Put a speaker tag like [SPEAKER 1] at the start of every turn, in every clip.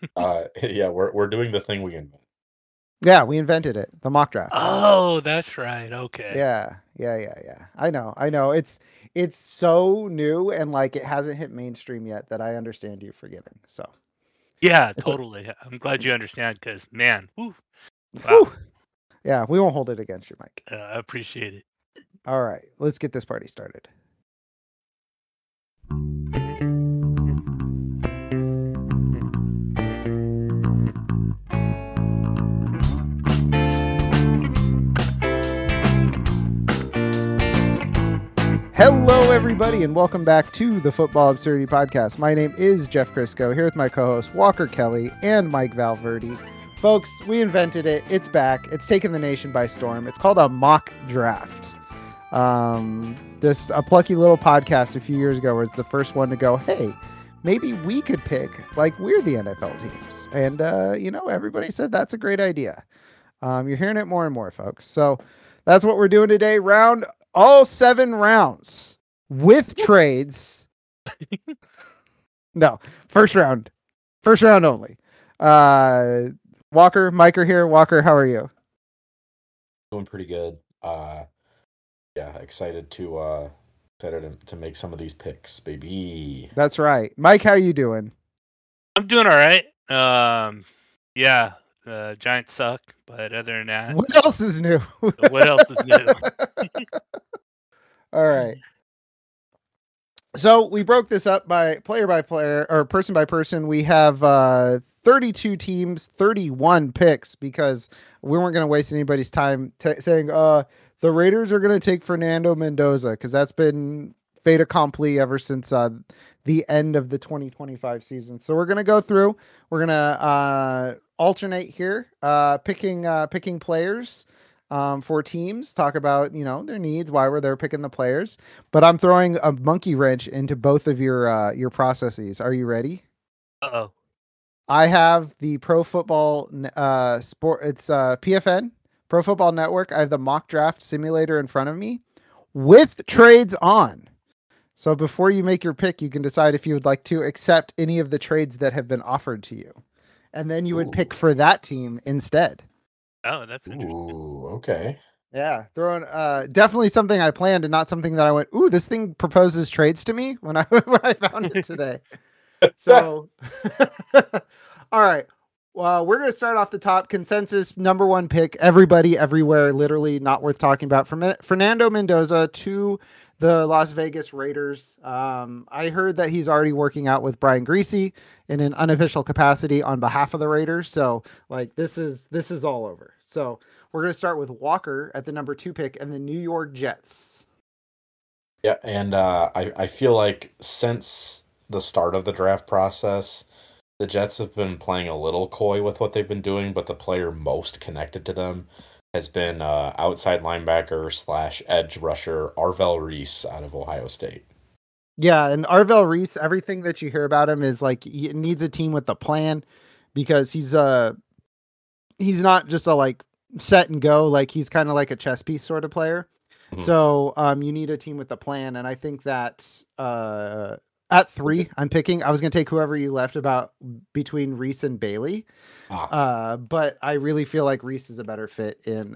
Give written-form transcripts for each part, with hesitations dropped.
[SPEAKER 1] Yeah, we're doing the thing we invent.
[SPEAKER 2] Yeah, we invented it. The mock draft.
[SPEAKER 3] Oh, that's right. Okay.
[SPEAKER 2] Yeah. I know. It's so new and like it hasn't hit mainstream yet that I understand you forgiving. So
[SPEAKER 3] Yeah,
[SPEAKER 2] it's a
[SPEAKER 3] totally. I'm glad you understand because, man, whew, wow,
[SPEAKER 2] whew. Yeah, we won't hold it against you, Mike.
[SPEAKER 3] I appreciate it.
[SPEAKER 2] All right, let's get this party started. Hello, everybody, and welcome back to the Football Absurdity Podcast. My name is Jeff Crisco, here with my co-host Walker Kelly and Mike Valverde. Folks, we invented it. It's back. It's taken the nation by storm. It's called a mock draft. This a plucky little podcast a few years ago was the first one to go, hey, maybe we could pick like we're the NFL teams. And, everybody said that's a great idea. You're hearing it more and more, folks. So that's what we're doing today. All 7 rounds with trades. No, first round only. Walker, Mike are here. Walker, how are you?
[SPEAKER 1] Doing pretty good. Yeah, excited to make some of these picks, baby.
[SPEAKER 2] That's right. Mike, how you doing?
[SPEAKER 3] I'm doing all right. Yeah, Giants suck, but other than that,
[SPEAKER 2] What else is new?
[SPEAKER 3] what else is new?
[SPEAKER 2] All right. So we broke this up by player or person by person. We have 32 teams, 31 picks because we weren't going to waste anybody's time saying the Raiders are going to take Fernando Mendoza because that's been fait accompli ever since the end of the 2025 season. So we're going to go through. We're going to alternate here, picking players. For teams, talk about their needs, why were they picking the players. But I'm throwing a monkey wrench into both of your processes. Are you ready?
[SPEAKER 3] Uh-oh.
[SPEAKER 2] I have the Pro Football sport. It's PFN Pro Football Network. I have the mock draft simulator in front of me with trades on. So before you make your pick, you can decide if you would like to accept any of the trades that have been offered to you, and then you would pick for that team instead.
[SPEAKER 3] Oh, that's interesting.
[SPEAKER 1] Ooh, okay.
[SPEAKER 2] Yeah, throwing definitely something I planned and not something that I went, ooh, this thing proposes trades to me when I found it today. So all right. Well, we're gonna start off the top. Consensus number 1 pick, everybody, everywhere, literally not worth talking about. From Fernando Mendoza to the Las Vegas Raiders. I heard that he's already working out with Brian Griese in an unofficial capacity on behalf of the Raiders. So like this is all over. So we're going to start with Walker at the number 2 pick and the New York Jets.
[SPEAKER 1] Yeah, and I feel like since the start of the draft process, the Jets have been playing a little coy with what they've been doing, but the player most connected to them has been outside linebacker / edge rusher Arvell Reese out of Ohio State.
[SPEAKER 2] Yeah, and Arvell Reese, everything that you hear about him is like he needs a team with a plan because he's not just a like set and go, like he's kind of like a chess piece sort of player. Mm-hmm. So you need a team with a plan, and I think that at 3 I'm picking. I was going to take whoever you left about between Reese and Bailey. But I really feel like Reese is a better fit in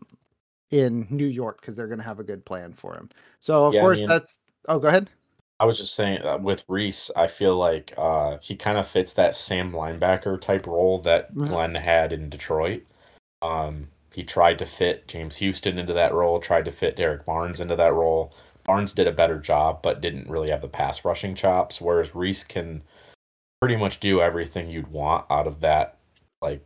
[SPEAKER 2] New York because they're going to have a good plan for him. So of course go ahead.
[SPEAKER 1] I was just saying with Reese, I feel like he kind of fits that Sam linebacker type role that Glenn had in Detroit. He tried to fit James Houston into that role, tried to fit Derek Barnes into that role. Barnes did a better job, but didn't really have the pass rushing chops, whereas Reese can pretty much do everything you'd want out of that, like,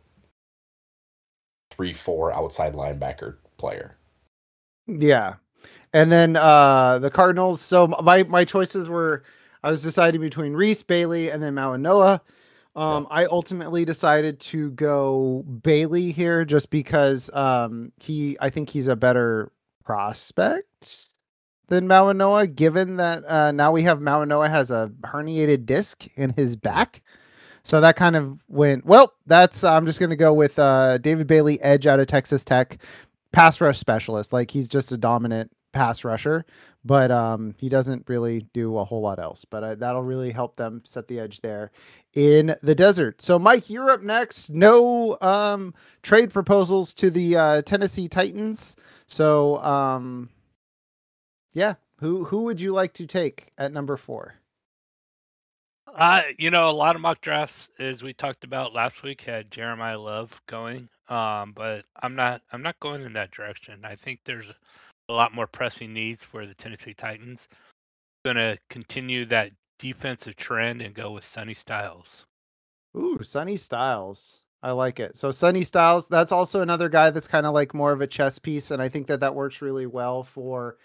[SPEAKER 1] 3-4 outside linebacker player.
[SPEAKER 2] Yeah. And then the Cardinals. So my choices were, I was deciding between Reese, Bailey, and then Mauanoa. I ultimately decided to go Bailey here just because I think he's a better prospect than Mauanoa, given that now we have Mauanoa has a herniated disc in his back. So that kind of went, well, I'm just going to go with David Bailey, edge out of Texas Tech, pass rush specialist. Like he's just a dominant pass rusher, but he doesn't really do a whole lot else, but that'll really help them set the edge there. in the desert. So, Mike, you're up next. No trade proposals to the Tennessee Titans. So, yeah, who would you like to take at number 4?
[SPEAKER 3] A lot of mock drafts, as we talked about last week, had Jeremiah Love going. But I'm not going in that direction. I think there's a lot more pressing needs for the Tennessee Titans. Going to continue that defensive trend and go with Sonny Styles.
[SPEAKER 2] Ooh, Sonny Styles. I like it. So Sonny Styles, that's also another guy that's kind of like more of a chess piece, and I think that works really well for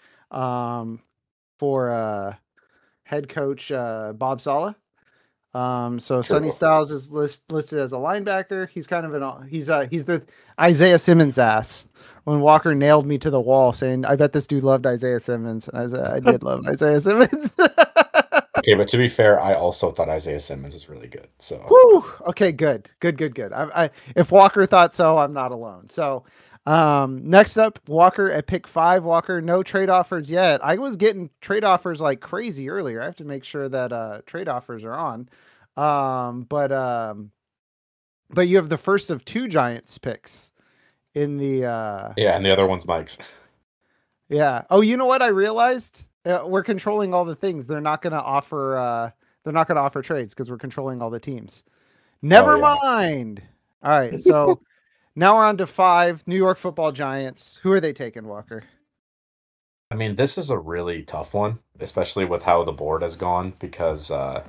[SPEAKER 2] head coach Bob Saleh. So
[SPEAKER 1] True.
[SPEAKER 2] Sonny Styles is listed as a linebacker. He's kind of he's the Isaiah Simmons ass. When Walker nailed me to the wall saying, "I bet this dude loved Isaiah Simmons," and I said, "I did love Isaiah Simmons."
[SPEAKER 1] Okay, but to be fair, I also thought Isaiah Simmons was really good. So,
[SPEAKER 2] Whew. Okay, good. If Walker thought so, I'm not alone. So, next up, Walker at pick 5. Walker, no trade offers yet. I was getting trade offers like crazy earlier. I have to make sure that trade offers are on. But you have the first of 2 Giants picks in the.
[SPEAKER 1] yeah, and the other one's Mike's.
[SPEAKER 2] Yeah. Oh, you know what I realized? We're controlling all the things. They're not going to offer. They're not going to offer trades because we're controlling all the teams. Never mind. All right. So now we're on to 5 New York Football Giants. Who are they taking, Walker?
[SPEAKER 1] I mean, this is a really tough one, especially with how the board has gone, because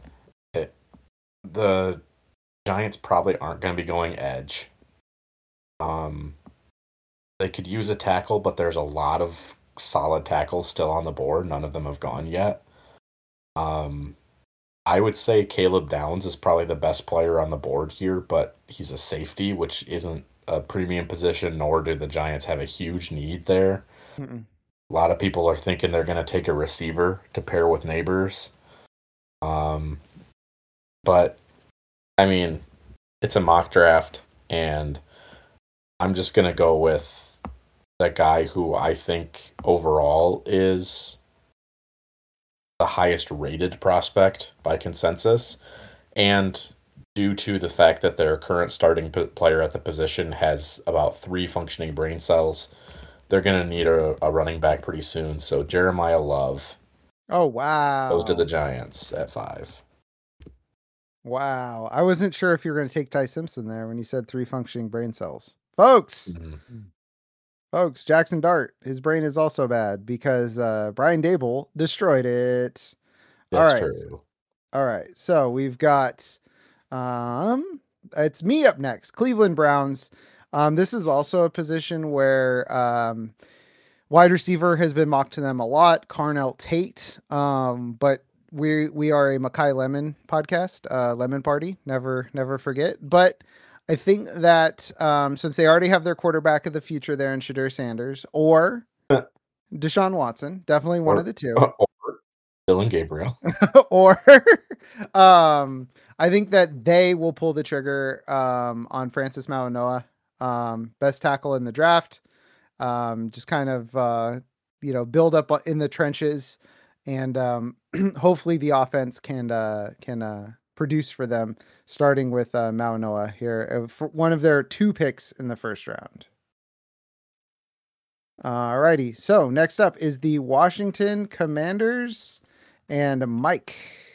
[SPEAKER 1] the Giants probably aren't going to be going edge. They could use a tackle, but there's a lot of solid tackles still on the board. None of them have gone yet. I would say Caleb Downs is probably the best player on the board here, but he's a safety, which isn't a premium position, nor do the Giants have a huge need there.
[SPEAKER 2] Mm-mm.
[SPEAKER 1] A lot of people are thinking they're going to take a receiver to pair with Neighbors. But, I mean, it's a mock draft, and I'm just going to go with the guy who I think overall is the highest rated prospect by consensus, and due to the fact that their current starting player at the position has about 3 functioning brain cells, they're going to need a running back pretty soon. So Jeremiah Love.
[SPEAKER 2] Oh, wow.
[SPEAKER 1] Goes to the Giants at 5.
[SPEAKER 2] Wow. I wasn't sure if you were going to take Ty Simpson there when you said 3 functioning brain cells. Folks, Jackson Dart, his brain is also bad because Brian Dable destroyed it.
[SPEAKER 1] That's true.
[SPEAKER 2] All right. So we've got it's me up next. Cleveland Browns. This is also a position where wide receiver has been mocked to them a lot. Carnell Tate. But we are a Makai Lemon podcast, Lemon Party. Never forget. But I think that since they already have their quarterback of the future there in Shadur Sanders or Deshaun Watson, definitely one of the two.
[SPEAKER 1] Or Dylan Gabriel.
[SPEAKER 2] Or I think that they will pull the trigger on Francis Mauigoa, best tackle in the draft. Just kind of build up in the trenches, and hopefully the offense can produce for them, starting with Mauigoa here for one of their 2 picks in the first round. Alrighty, so next up is the Washington Commanders and Mike.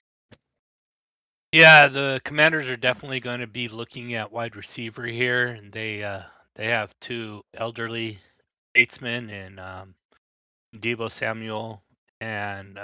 [SPEAKER 3] Yeah, the Commanders are definitely going to be looking at wide receiver here, and they have 2 elderly statesmen in Deebo Samuel and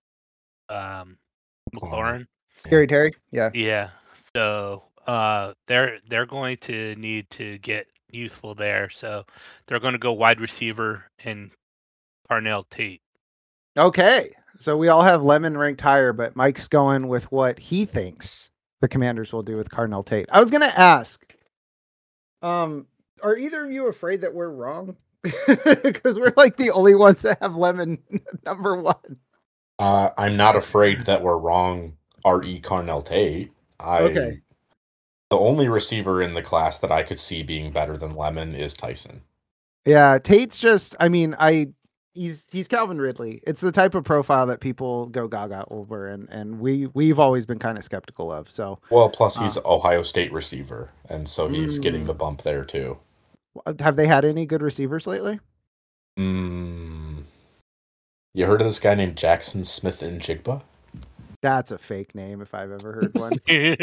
[SPEAKER 3] McLaurin.
[SPEAKER 2] Scary Terry, yeah.
[SPEAKER 3] Yeah. So they're going to need to get useful there. So they're going to go wide receiver and Carnell Tate.
[SPEAKER 2] Okay. So we all have Lemon ranked higher, but Mike's going with what he thinks the Commanders will do with Carnell Tate. I was going to ask, are either of you afraid that we're wrong? Because we're like the only ones that have Lemon number 1.
[SPEAKER 1] I'm not afraid that we're wrong. R.E. Carnell Tate.
[SPEAKER 2] Okay.
[SPEAKER 1] The only receiver in the class that I could see being better than Lemon is Tyson.
[SPEAKER 2] Yeah, Tate's just, I mean, he's Calvin Ridley. It's the type of profile that people go gaga over, and we've always been kind of skeptical of. So,
[SPEAKER 1] Well, plus
[SPEAKER 2] uh,
[SPEAKER 1] he's Ohio State receiver, and so he's getting the
[SPEAKER 2] mm,
[SPEAKER 1] bump there too.
[SPEAKER 2] have they had any good receivers lately?
[SPEAKER 1] Mm, you heard of this guy named Jackson Smith and Jigba?
[SPEAKER 2] That's a fake name if I've ever heard one.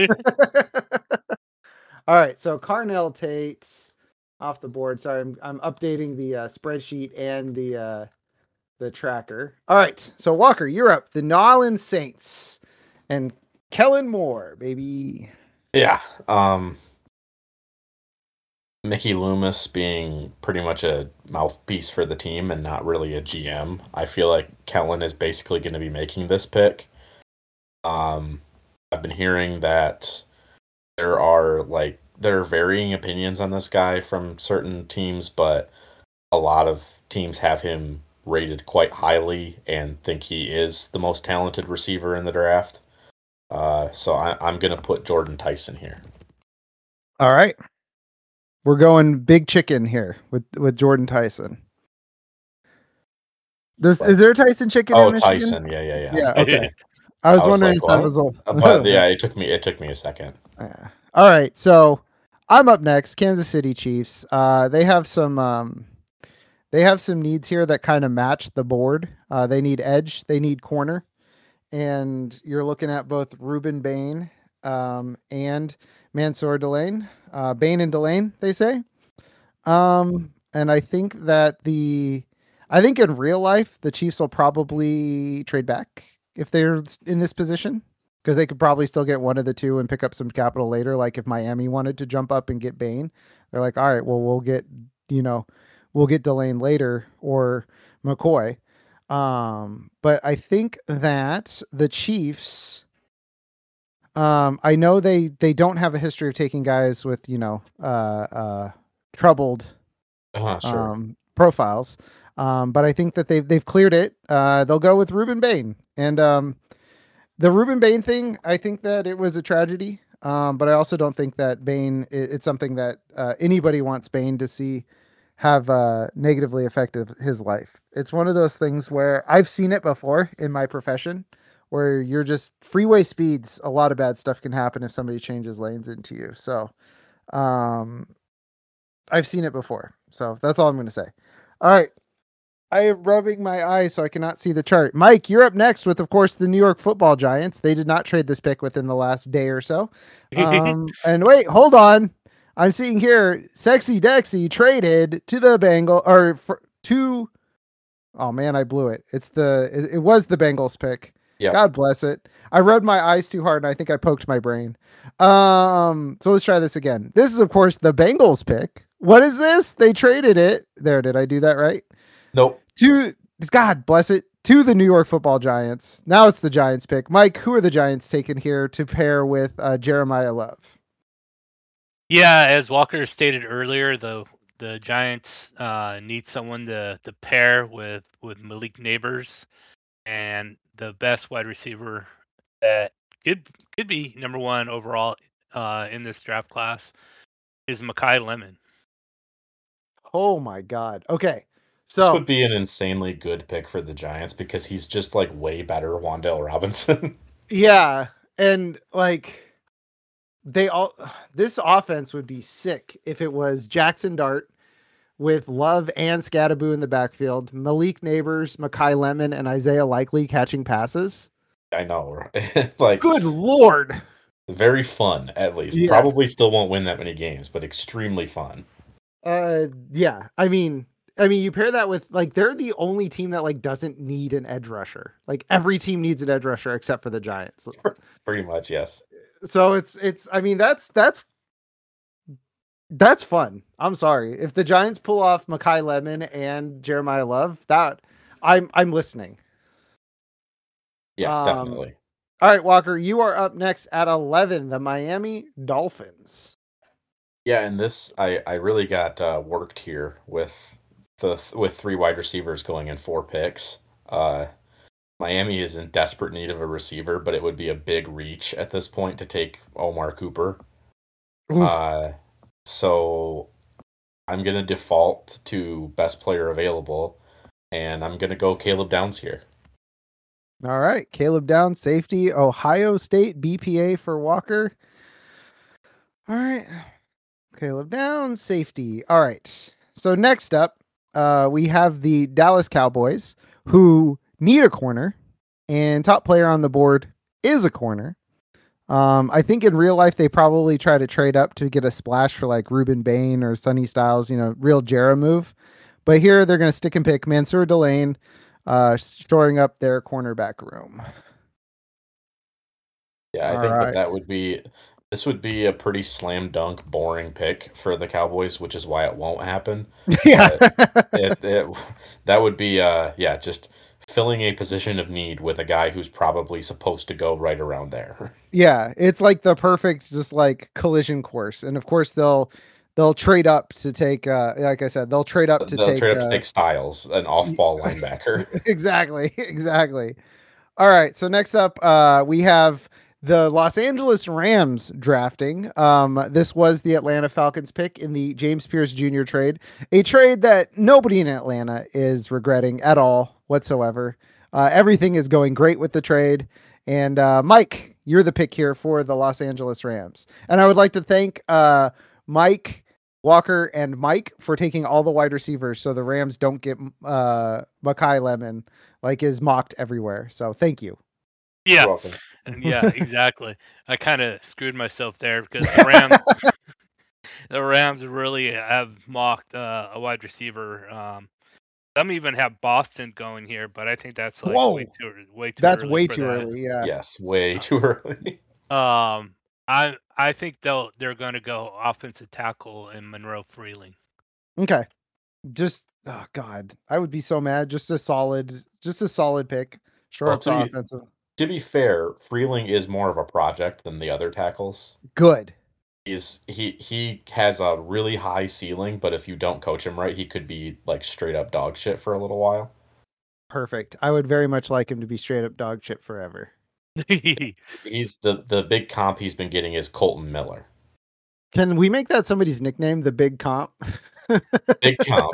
[SPEAKER 2] All right, so Carnell Tate's off the board. Sorry, I'm updating the spreadsheet and the tracker. All right, so Walker, you're up. The New Orleans Saints and Kellen Moore, baby.
[SPEAKER 1] Yeah. Mickey Loomis being pretty much a mouthpiece for the team and not really a GM. I feel like Kellen is basically going to be making this pick. I've been hearing that there are varying opinions on this guy from certain teams, but a lot of teams have him rated quite highly and think he is the most talented receiver in the draft. So I'm going to put Jordan Tyson here.
[SPEAKER 2] All right. We're going big chicken here with Jordan Tyson. Is there a Tyson chicken in Michigan?
[SPEAKER 1] Tyson. Yeah.
[SPEAKER 2] Yeah, okay. I was wondering
[SPEAKER 1] like,
[SPEAKER 2] if that was
[SPEAKER 1] but yeah, it took me a second.
[SPEAKER 2] Yeah. All right, so I'm up next. Kansas City Chiefs. They have some needs here that kind of match the board. They need edge, they need corner, and you're looking at both Ruben Bain and Mansour Delane. Bain and Delane, they say. And I think in real life the Chiefs will probably trade back if they're in this position, because they could probably still get one of the two and pick up some capital later. Like if Miami wanted to jump up and get Bain, they're like, all right, well, we'll get Delane later, or McCoy. But I think that the Chiefs, I know they don't have a history of taking guys with, troubled profiles. But I think that they've cleared it. They'll go with Ruben Bain. And the Ruben Bain thing, I think that it was a tragedy. But I also don't think that Bain, it's something that anybody wants Bain to see have negatively affected his life. It's one of those things where I've seen it before in my profession, where you're just freeway speeds. A lot of bad stuff can happen if somebody changes lanes into you. So I've seen it before. So that's all I'm going to say. All right. I am rubbing my eyes so I cannot see the chart. Mike, you're up next with, of course, the New York Football Giants. They did not trade this pick within the last day or so. And wait, hold on. I'm seeing here, Sexy Dexy traded to the oh man, I blew it. It was the Bengals pick. Yep. God bless it. I rubbed my eyes too hard and I think I poked my brain. So let's try this again. This is, of course, the Bengals pick. What is this? They traded it. There, did I do that right?
[SPEAKER 1] Nope.
[SPEAKER 2] God bless it, to the New York Football Giants. Now it's the Giants pick. Mike, who are the Giants taking here to pair with Jeremiah Love?
[SPEAKER 3] Yeah, as Walker stated earlier, the Giants need someone to pair with Malik Nabers, and the best wide receiver that could be number one overall in this draft class is Makai Lemon.
[SPEAKER 2] Oh my God. Okay. So
[SPEAKER 1] this would be an insanely good pick for the Giants because he's just like way better Wan'Dale Robinson.
[SPEAKER 2] Yeah. And like this offense would be sick if it was Jackson Dart with Love and Scatterboo in the backfield, Malik Nabers, Makai Lemon, and Isaiah Likely catching passes.
[SPEAKER 1] I know. Like,
[SPEAKER 2] good Lord.
[SPEAKER 1] Very fun, at least. Yeah. Probably still won't win that many games, but extremely fun.
[SPEAKER 2] Yeah. I mean, you pair that with, like, they're the only team that, like, doesn't need an edge rusher. Like, every team needs an edge rusher except for the Giants.
[SPEAKER 1] Pretty much, yes.
[SPEAKER 2] So it's I mean, that's fun. I'm sorry. If the Giants pull off Makai Lemon and Jeremiah Love, that I'm listening.
[SPEAKER 1] Yeah, definitely.
[SPEAKER 2] All right, Walker, you are up next at 11, the Miami Dolphins.
[SPEAKER 1] Yeah, and this I really got worked here with three wide receivers going in 4 picks. Miami is in desperate need of a receiver, but it would be a big reach at this point to take Omar Cooper. So I'm going to default to best player available, and I'm going to go Caleb Downs here.
[SPEAKER 2] All right. Caleb Downs, safety, Ohio State, BPA for Walker. All right. Caleb Downs, safety. All right. So next up, we have the Dallas Cowboys, who need a corner, and top player on the board is a corner. I think in real life, they probably try to trade up to get a splash for like Ruben Bain or Sonny Styles, real Jera move. But here they're going to stick and pick Mansour Delane, shoring up their cornerback room.
[SPEAKER 1] Yeah, I think that would be this would be a pretty slam dunk, boring pick for the Cowboys, which is why it won't happen.
[SPEAKER 2] Yeah.
[SPEAKER 1] That would be just filling a position of need with a guy who's probably supposed to go right around there.
[SPEAKER 2] Yeah, it's like the perfect just like collision course. And of course they'll trade up to take like I said, they'll trade up to take
[SPEAKER 1] Styles, an off-ball linebacker.
[SPEAKER 2] Exactly. All right, so next up we have the Los Angeles Rams drafting. This was the Atlanta Falcons pick in the James Pierce Jr. trade, a trade that nobody in Atlanta is regretting at all whatsoever. Everything is going great with the trade. And Mike, you're the pick here for the Los Angeles Rams. And I would like to thank Mike, Walker, and Mike for taking all the wide receivers so the Rams don't get Makai Lemon like is mocked everywhere. So thank you.
[SPEAKER 3] Yeah. Yeah, exactly. I kind of screwed myself there because the Rams really have mocked a wide receiver. Some even have Boston going here, but I think that's like way too
[SPEAKER 2] that's
[SPEAKER 3] early.
[SPEAKER 2] Way too early. Yeah.
[SPEAKER 1] Yes, way too early.
[SPEAKER 3] I think they're going to go offensive tackle in Monroe Freeling.
[SPEAKER 2] Okay. Just God, I would be so mad. Just a solid pick. Shore up to offensive.
[SPEAKER 1] To be fair, Freeling is more of a project than the other tackles.
[SPEAKER 2] Good.
[SPEAKER 1] He has a really high ceiling, but if you don't coach him right, he could be like straight up dog shit for a little while.
[SPEAKER 2] Perfect. I would very much like him to be straight up dog shit forever.
[SPEAKER 1] He's the big comp he's been getting is Colton Miller.
[SPEAKER 2] Can we make that somebody's nickname, the Big Comp?
[SPEAKER 1] Big Comp.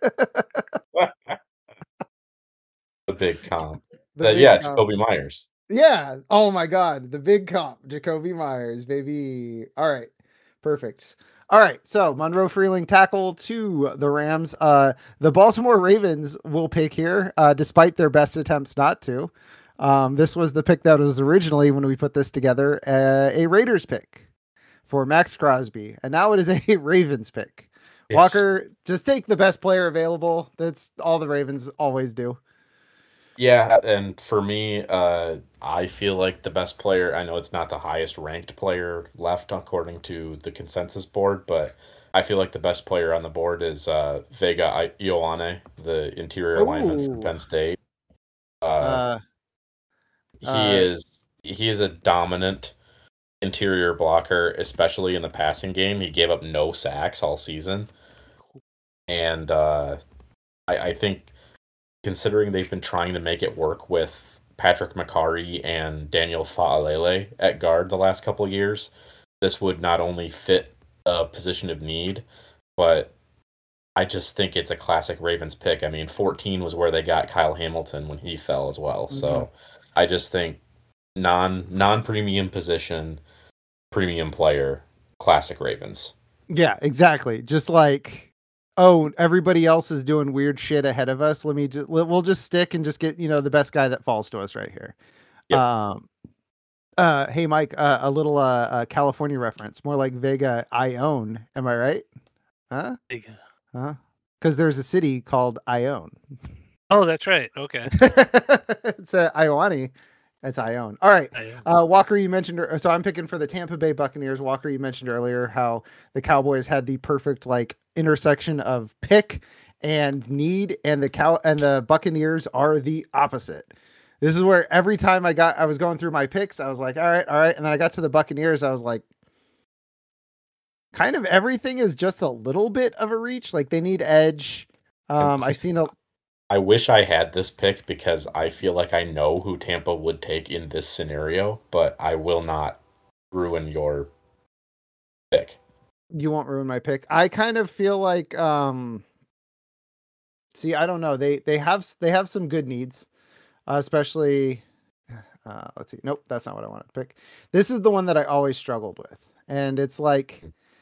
[SPEAKER 1] The Big Comp. Jakobi Meyers.
[SPEAKER 2] Yeah. Oh my God. The Big Comp, Jakobi Meyers, baby. All right. Perfect. All right. So Monroe Freeling tackle to the Rams. The Baltimore Ravens will pick here, despite their best attempts not to. This was the pick that was originally, when we put this together, a Raiders pick for Max Crosby. And now it is a Ravens pick. Yes. Walker, just take the best player available. That's all the Ravens always do.
[SPEAKER 1] Yeah, and for me, I feel like the best player, I know it's not the highest ranked player left according to the consensus board, but I feel like the best player on the board is Vega Ioane, the interior lineman from Penn State. He is a dominant interior blocker, especially in the passing game. He gave up no sacks all season. And I think, considering they've been trying to make it work with Patrick McCarry and Daniel Fa'alele at guard the last couple of years, this would not only fit a position of need, but I just think it's a classic Ravens pick. I mean, 14 was where they got Kyle Hamilton when he fell as well. Mm-hmm. So I just think non-premium position, premium player, classic Ravens.
[SPEAKER 2] Yeah, exactly. Just like, oh, everybody else is doing weird shit ahead of us. We'll just stick and just get, the best guy that falls to us right here. Yep. Hey Mike, a little California reference, more like Vega Ione. Am I right? Huh?
[SPEAKER 3] Vega.
[SPEAKER 2] Huh? Because there's a city called Ione.
[SPEAKER 3] Oh, that's right. Okay.
[SPEAKER 2] It's Ioane. It's Ione. All right. Walker, you mentioned, so I'm picking for the Tampa Bay Buccaneers. Walker, you mentioned earlier how the Cowboys had the perfect intersection of pick and need, and the Buccaneers are the opposite. This is where every time I was going through my picks, I was like, all right. And then I got to the Buccaneers. I was like, kind of everything is just a little bit of a reach. Like they need edge.
[SPEAKER 1] I wish I had this pick because I feel like I know who Tampa would take in this scenario, but I will not ruin your pick.
[SPEAKER 2] You won't ruin my pick. I kind of feel like See, I don't know. They have some good needs, especially. Let's see. Nope, that's not what I wanted to pick. This is the one that I always struggled with, and it's like,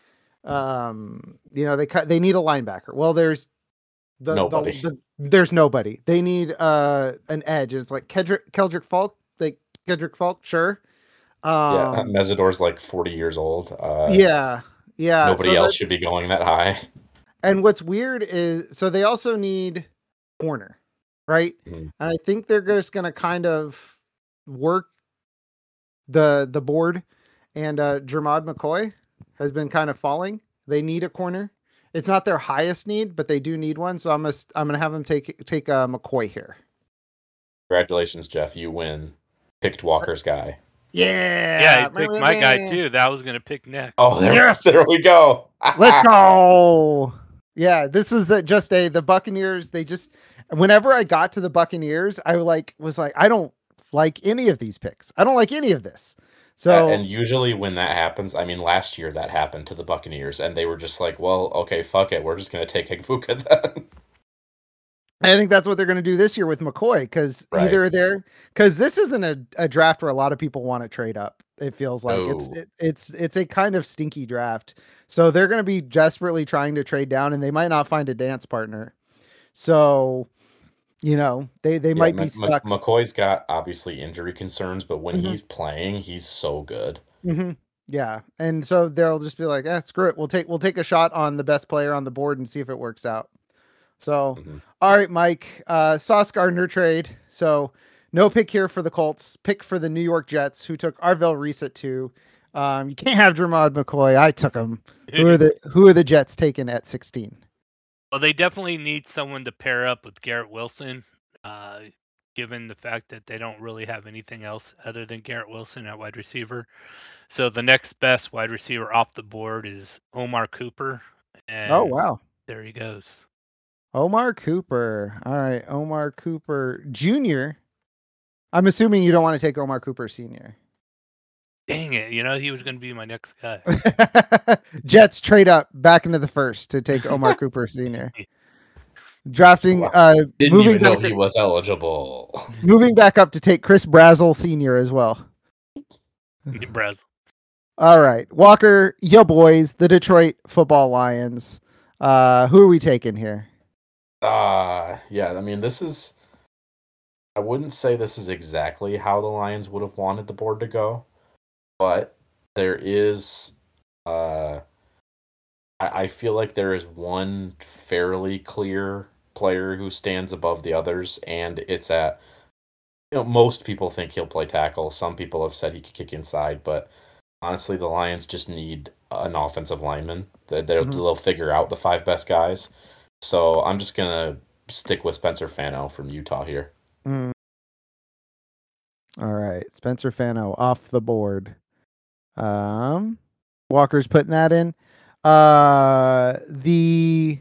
[SPEAKER 2] they need a linebacker. Well, there's
[SPEAKER 1] Nobody.
[SPEAKER 2] there's nobody. They need an edge. It's like Keldrick Falk. Like Keldrick Falk, sure.
[SPEAKER 1] Yeah, Mesidor's like 40 years old.
[SPEAKER 2] Yeah.
[SPEAKER 1] Nobody else should be going that high.
[SPEAKER 2] And what's weird is, so they also need corner, right?
[SPEAKER 1] Mm-hmm.
[SPEAKER 2] And I think they're just going to kind of work the board. And Jermod McCoy has been kind of falling. They need a corner. It's not their highest need, but they do need one. So I'm gonna have them take McCoy here.
[SPEAKER 1] Congratulations, Jeff! You win. Picked Walker's guy.
[SPEAKER 2] Yeah,
[SPEAKER 3] he picked my guy too. That I was gonna pick next.
[SPEAKER 1] Oh, there we go.
[SPEAKER 2] Let's go. Yeah, this is the Buccaneers. They just, whenever I got to the Buccaneers, I was like, I don't like any of these picks. I don't like any of this. So,
[SPEAKER 1] and usually when that happens, I mean, last year that happened to the Buccaneers, and they were just like, well, okay, fuck it. We're just going to take Hegfuka then.
[SPEAKER 2] I think that's what they're going to do this year with McCoy, because because this isn't a draft where a lot of people want to trade up. It feels like it's a kind of stinky draft. So they're going to be desperately trying to trade down, and they might not find a dance partner. So, they might be stuck.
[SPEAKER 1] McCoy's got obviously injury concerns, but when he's playing, he's so good.
[SPEAKER 2] Mm-hmm. Yeah, and so they'll just be like, screw it. We'll take a shot on the best player on the board and see if it works out. So, all right, Mike, Sauce Gardner trade. So no pick here for the Colts. Pick for the New York Jets, who took Arvell Reese at 2. You can't have Jermod McCoy. I took him. Who are the Jets taking at 16?
[SPEAKER 3] Well, they definitely need someone to pair up with Garrett Wilson, given the fact that they don't really have anything else other than Garrett Wilson at wide receiver. So the next best wide receiver off the board is Omar Cooper. And
[SPEAKER 2] oh, wow.
[SPEAKER 3] There he goes.
[SPEAKER 2] Omar Cooper. All right, Omar Cooper Jr. I'm assuming you don't want to take Omar Cooper Sr.
[SPEAKER 3] Dang it. He was going to be my next guy.
[SPEAKER 2] Jets trade up back into the first to take Omar Cooper Sr. Drafting.
[SPEAKER 1] Didn't even know he was eligible.
[SPEAKER 2] Moving back up to take Chris Brazzell Sr. as well.
[SPEAKER 3] Brazzell.
[SPEAKER 2] All right. Walker, yo boys, the Detroit Football Lions. Who are we taking here?
[SPEAKER 1] Yeah, I mean, I wouldn't say this is exactly how the Lions would have wanted the board to go, but there is, I feel like there is one fairly clear player who stands above the others, and it's at, most people think he'll play tackle. Some people have said he could kick inside, but honestly, the Lions just need an offensive lineman. They'll figure out the 5 best guys. So I'm just going to stick with Spencer Fano from Utah here.
[SPEAKER 2] All right. Spencer Fano off the board. Walker's putting that in. The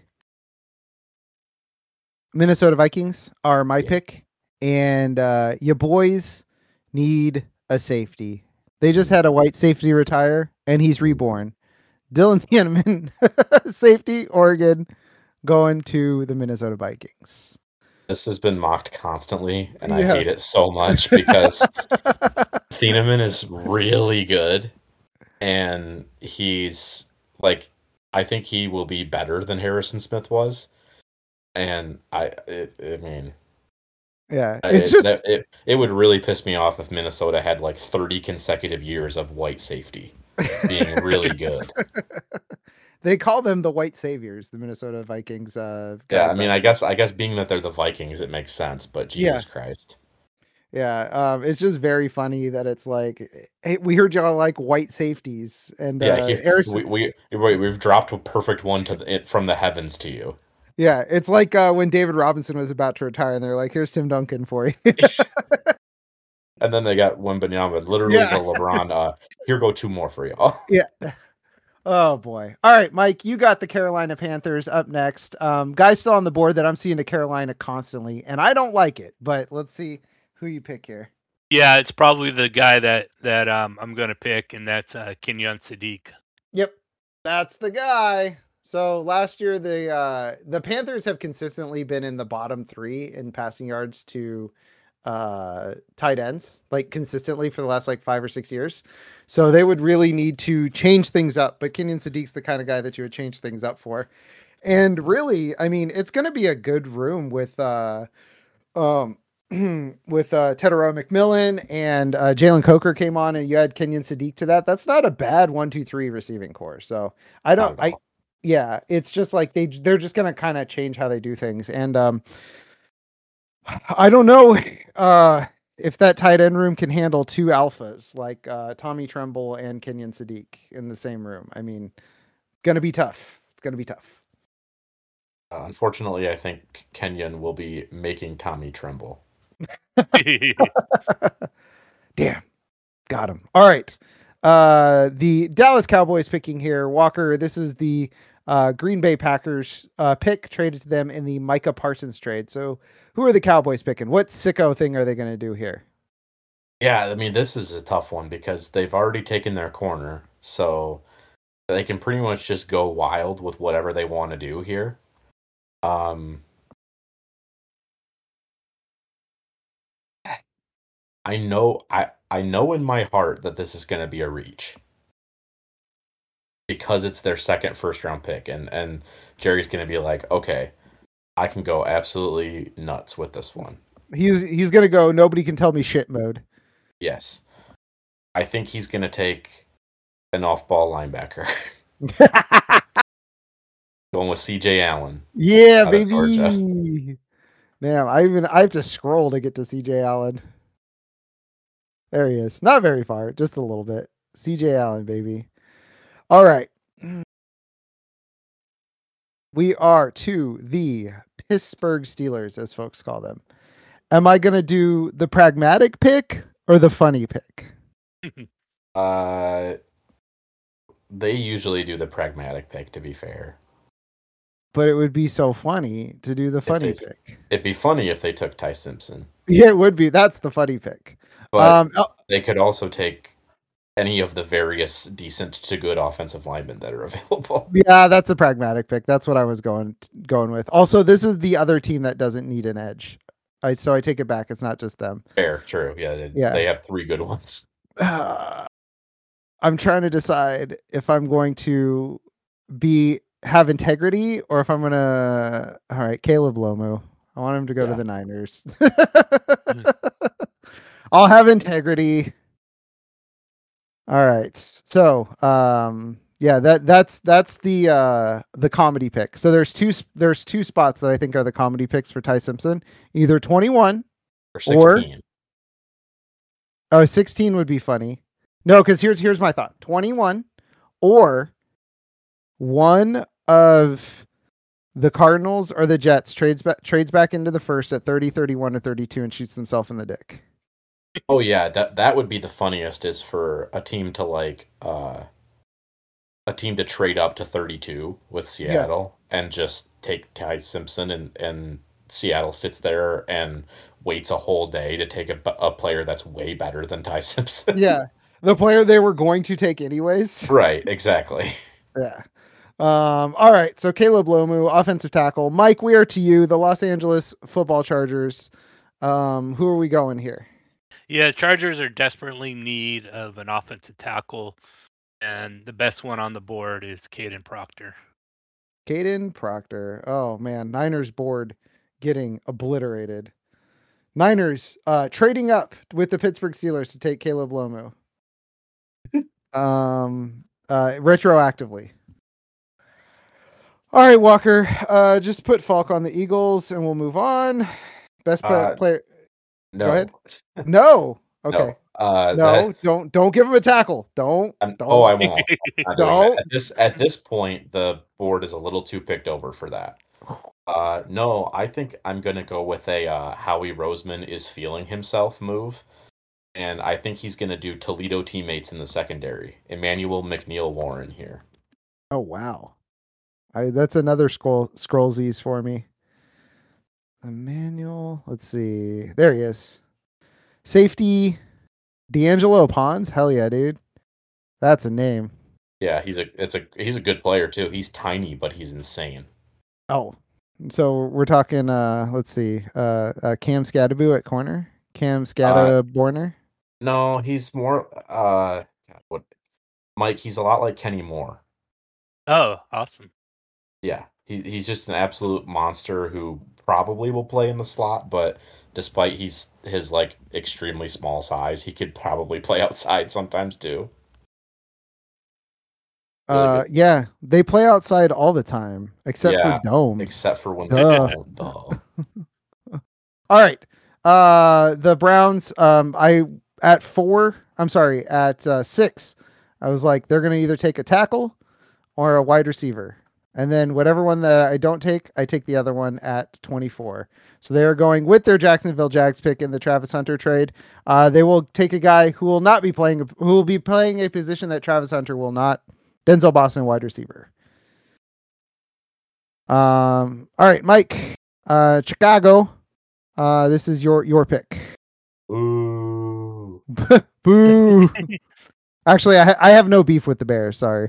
[SPEAKER 2] Minnesota Vikings are my pick. And your boys need a safety. They just had a white safety retire, and he's reborn. Dylan Thieneman, safety, Oregon, going to the Minnesota Vikings.
[SPEAKER 1] This has been mocked constantly, and I hate it so much because Thieneman is really good, and he's I think he will be better than Harrison Smith was, and I mean,
[SPEAKER 2] yeah,
[SPEAKER 1] it would really piss me off if Minnesota had 30 consecutive years of white safety being really good.
[SPEAKER 2] They call them the white saviors, the Minnesota Vikings.
[SPEAKER 1] Yeah, I mean, I guess being that they're the Vikings, it makes sense. But Jesus Christ.
[SPEAKER 2] Yeah, it's just very funny that it's like, hey, we heard y'all like white safeties, and
[SPEAKER 1] we've dropped a perfect one from the heavens to you.
[SPEAKER 2] Yeah, it's like when David Robinson was about to retire, and they're like, "Here's Tim Duncan for you."
[SPEAKER 1] And then they got Wembanyama, literally for LeBron. Here go 2 more for you.
[SPEAKER 2] Yeah. Oh boy. All right, Mike, you got the Carolina Panthers up next. Guys still on the board that I'm seeing to Carolina constantly, and I don't like it, but let's see who you pick here.
[SPEAKER 3] Yeah, it's probably the guy that I'm going to pick, and that's Kenyon Sadiq.
[SPEAKER 2] Yep. That's the guy. So last year the Panthers have consistently been in the bottom 3 in passing yards to tight ends, like consistently for the last like 5 or 6 years. So they would really need to change things up. But Kenyon Sadiq's the kind of guy that you would change things up for. And really, I mean, it's going to be a good room with um with Tedero McMillan and Jalen Coker came on, and you had Kenyon Sadiq to that. That's not a bad 1-2-3 receiving core. So yeah, it's just like they're just gonna kind of change how they do things. And I don't know if that tight end room can handle 2 alphas like Tommy Tremble and Kenyon Sadiq in the same room. I mean, it's gonna be tough. It's gonna be tough.
[SPEAKER 1] Unfortunately, I think Kenyon will be making Tommy tremble.
[SPEAKER 2] Damn. Got him. All right. The Dallas Cowboys picking here. Walker, this is the Green Bay Packers pick traded to them in the Micah Parsons trade. So who are the Cowboys picking? What sicko thing are they going to do here?
[SPEAKER 1] Yeah, I mean, this is a tough one because they've already taken their corner. So they can pretty much just go wild with whatever they want to do here. I know in my heart that this is going to be a reach because it's their second first round pick, and Jerry's going to be like, okay, I can go absolutely nuts with this one.
[SPEAKER 2] He's going to go nobody can tell me shit mode.
[SPEAKER 1] Yes. I think he's going to take an off-ball linebacker. Going with CJ Allen.
[SPEAKER 2] Yeah, baby. Damn, I have to scroll to get to CJ Allen. There he is. Not very far, just a little bit. CJ Allen, baby. All right. We are to the Pittsburgh Steelers, as folks call them. Am I going to do the pragmatic pick or the funny pick?
[SPEAKER 1] They usually do the pragmatic pick, to be fair.
[SPEAKER 2] But it would be so funny to do the funny pick.
[SPEAKER 1] It'd be funny if they took Ty Simpson.
[SPEAKER 2] Yeah, it would be. That's the funny pick.
[SPEAKER 1] But they could also take any of the various decent to good offensive linemen that are available.
[SPEAKER 2] Yeah, that's a pragmatic pick. That's what I was going with. Also, this is the other team that doesn't need an edge. So I take it back. It's not just them.
[SPEAKER 1] Fair, true. Yeah, they have 3 good ones.
[SPEAKER 2] I'm trying to decide if I'm going to have integrity or if I'm going to... All right, Caleb Lomu. I want him to go to the Niners. I'll have integrity. All right. So, yeah, that's the comedy pick. So there's two spots that I think are the comedy picks for Ty Simpson. Either 21
[SPEAKER 1] or 16.
[SPEAKER 2] Or 16 would be funny. No, because here's my thought. 21 or one of the Cardinals or the Jets trades back into the first at 30, 31, or 32 and shoots himself in the dick.
[SPEAKER 1] Oh yeah, that would be the funniest, is for a team to trade up to 32 with Seattle and just take Ty Simpson, and Seattle sits there and waits a whole day to take a player that's way better than Ty Simpson.
[SPEAKER 2] Yeah. The player they were going to take anyways.
[SPEAKER 1] Right, exactly.
[SPEAKER 2] Yeah. All right. So Caleb Lomu, offensive tackle. Mike, we are to you, the Los Angeles Football Chargers. Who are we going here?
[SPEAKER 3] Yeah, Chargers are desperately in need of an offensive tackle, and the best one on the board is Caden Proctor.
[SPEAKER 2] Caden Proctor. Oh man, Niners board getting obliterated. Niners trading up with the Pittsburgh Steelers to take Caleb Lomu. Retroactively. All right, Walker. Just put Falk on the Eagles and we'll move on. Best player.
[SPEAKER 1] No.
[SPEAKER 2] Go ahead. No. Okay. No. Don't give him a tackle. Don't.
[SPEAKER 1] Oh, I won't. Don't. At this point, the board is a little too picked over for that. No, I think I'm gonna go with a Howie Roseman is feeling himself move. And I think he's going to do Toledo teammates in the secondary. Emmanuel McNeil-Warren here.
[SPEAKER 2] Oh, wow. That's another scrollsies for me. Emmanuel, let's see. There he is. Safety, D'Angelo Pons. Hell yeah, dude. That's a name.
[SPEAKER 1] Yeah, he's a good player too. He's tiny, but he's insane.
[SPEAKER 2] Oh, so we're talking. Let's see. Cam Scadaboo at corner. Cam
[SPEAKER 1] Uh,
[SPEAKER 2] Scadaborner.
[SPEAKER 1] no, he's more God, what Mike? He's a lot like Kenny Moore.
[SPEAKER 3] Oh, awesome.
[SPEAKER 1] Yeah, he's just an absolute monster who probably will play in the slot, but despite his like extremely small size, he could probably play outside sometimes too. Really good.
[SPEAKER 2] Yeah, they play outside all the time except for
[SPEAKER 1] Yeah,
[SPEAKER 2] domes.
[SPEAKER 1] except for when they
[SPEAKER 2] Duh.
[SPEAKER 1] don't. Duh.
[SPEAKER 2] All right. The Browns. I at 4. I'm sorry, at 6. I was like, they're gonna either take a tackle or a wide receiver. And then whatever one that I don't take, I take the other one at 24. So they are going with their Jacksonville Jags pick in the Travis Hunter trade. They will take a guy who will not be playing, who will be playing a position that Travis Hunter will not. Denzel Boston, wide receiver. All right, Mike. Chicago. This is your pick.
[SPEAKER 1] Ooh.
[SPEAKER 2] Boo. Actually, I have no beef with the Bears. Sorry.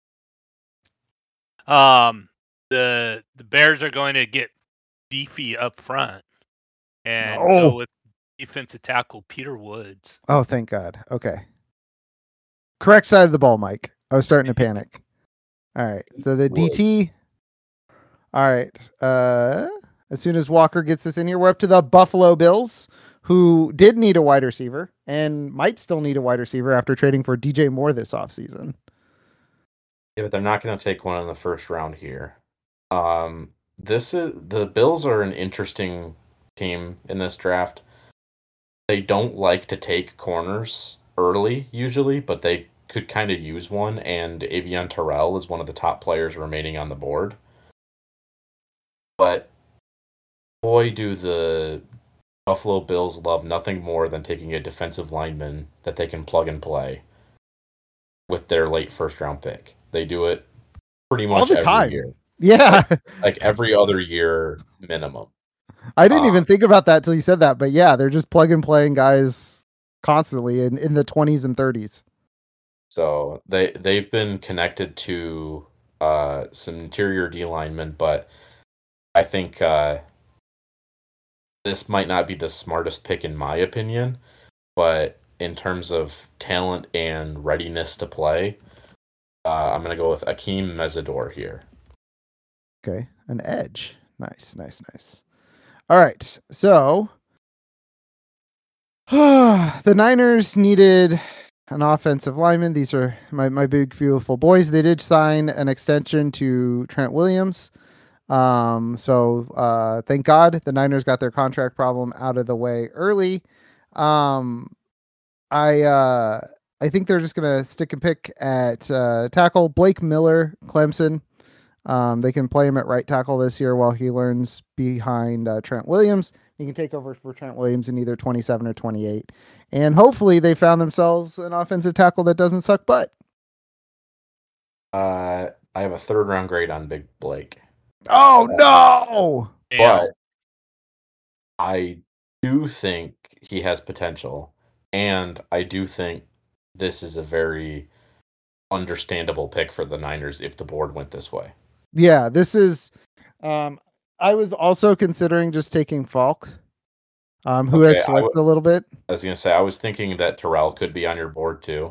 [SPEAKER 3] The Bears are going to get beefy up front and go
[SPEAKER 2] Oh.
[SPEAKER 3] with defensive tackle Peter Woods.
[SPEAKER 2] Oh, thank God. Okay. Correct side of the ball, Mike. I was starting to panic. All right. So the DT. All right. As soon as Walker gets us in here, we're up to the Buffalo Bills, who did need a wide receiver and might still need a wide receiver after trading for DJ Moore this offseason.
[SPEAKER 1] Yeah, but they're not going to take one in the first round here. The Bills are an interesting team in this draft. They don't like to take corners early usually, but they could kind of use one, and Avion Terrell is one of the top players remaining on the board. But boy, do the Buffalo Bills love nothing more than taking a defensive lineman that they can plug and play with their late first round pick. They do it pretty much
[SPEAKER 2] all the
[SPEAKER 1] every
[SPEAKER 2] time.
[SPEAKER 1] year.
[SPEAKER 2] Yeah.
[SPEAKER 1] Like every other year minimum.
[SPEAKER 2] I didn't even think about that till you said that, but yeah, they're just plug and playing guys constantly in the 20s and 30s.
[SPEAKER 1] So they've been connected to some interior D linemen, but I think this might not be the smartest pick in my opinion, but in terms of talent and readiness to play, I'm going to go with Akeem Mesidor here.
[SPEAKER 2] Okay, an edge. Nice. All right, so the Niners needed an offensive lineman. These are my big, beautiful boys. They did sign an extension to Trent Williams. So thank God the Niners got their contract problem out of the way early. I think they're just gonna stick and pick at tackle Blake Miller, Clemson. They can play him at right tackle this year while he learns behind Trent Williams. He can take over for Trent Williams in either 27 or 28. And hopefully they found themselves an offensive tackle that doesn't suck butt.
[SPEAKER 1] I have a 3rd round grade on Big Blake.
[SPEAKER 2] Oh, no!
[SPEAKER 1] But I do think he has potential, and I do think this is a very understandable pick for the Niners if the board went this way.
[SPEAKER 2] Yeah, this is. I was also considering just taking Falk, who has slipped a little bit.
[SPEAKER 1] I was gonna say I was thinking that Terrell could be on your board too.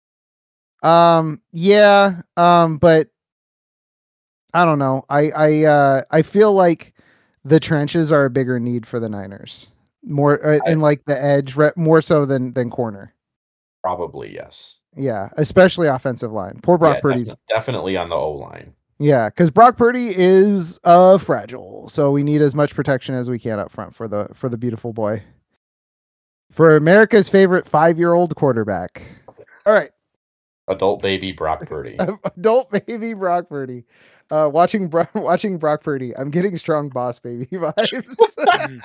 [SPEAKER 2] Yeah, but I don't know. I feel like the trenches are a bigger need for the Niners, more in like the edge, more so than corner.
[SPEAKER 1] Probably yes.
[SPEAKER 2] Yeah, especially offensive line. Poor Brock Purdy's
[SPEAKER 1] definitely on the O line.
[SPEAKER 2] Yeah, because Brock Purdy is fragile, so we need as much protection as we can up front for the beautiful boy, for America's favorite 5-year-old quarterback. All right,
[SPEAKER 1] adult baby Brock Purdy.
[SPEAKER 2] Adult baby Brock Purdy. Watching Brock Purdy, I'm getting strong boss baby vibes.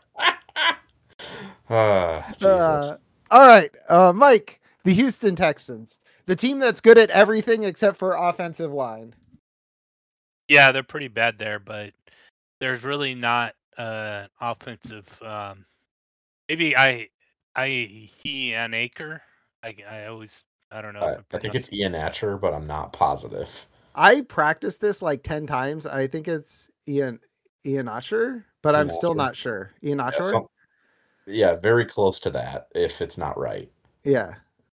[SPEAKER 1] Jesus.
[SPEAKER 2] All right, Mike, the Houston Texans, the team that's good at everything except for offensive line.
[SPEAKER 3] Yeah, they're pretty bad there, but there's really not offensive. Maybe he and Acre. I always I don't know if
[SPEAKER 1] I think it's Ian Atcher, but I'm not positive.
[SPEAKER 2] I practiced this like 10 times. I think it's Ian Usher, but I'm
[SPEAKER 1] Ian
[SPEAKER 2] still
[SPEAKER 1] Atcher.
[SPEAKER 2] not sure. Ian
[SPEAKER 1] Yeah,
[SPEAKER 2] Usher?
[SPEAKER 1] yeah, very close to that if it's not right.
[SPEAKER 2] Yeah.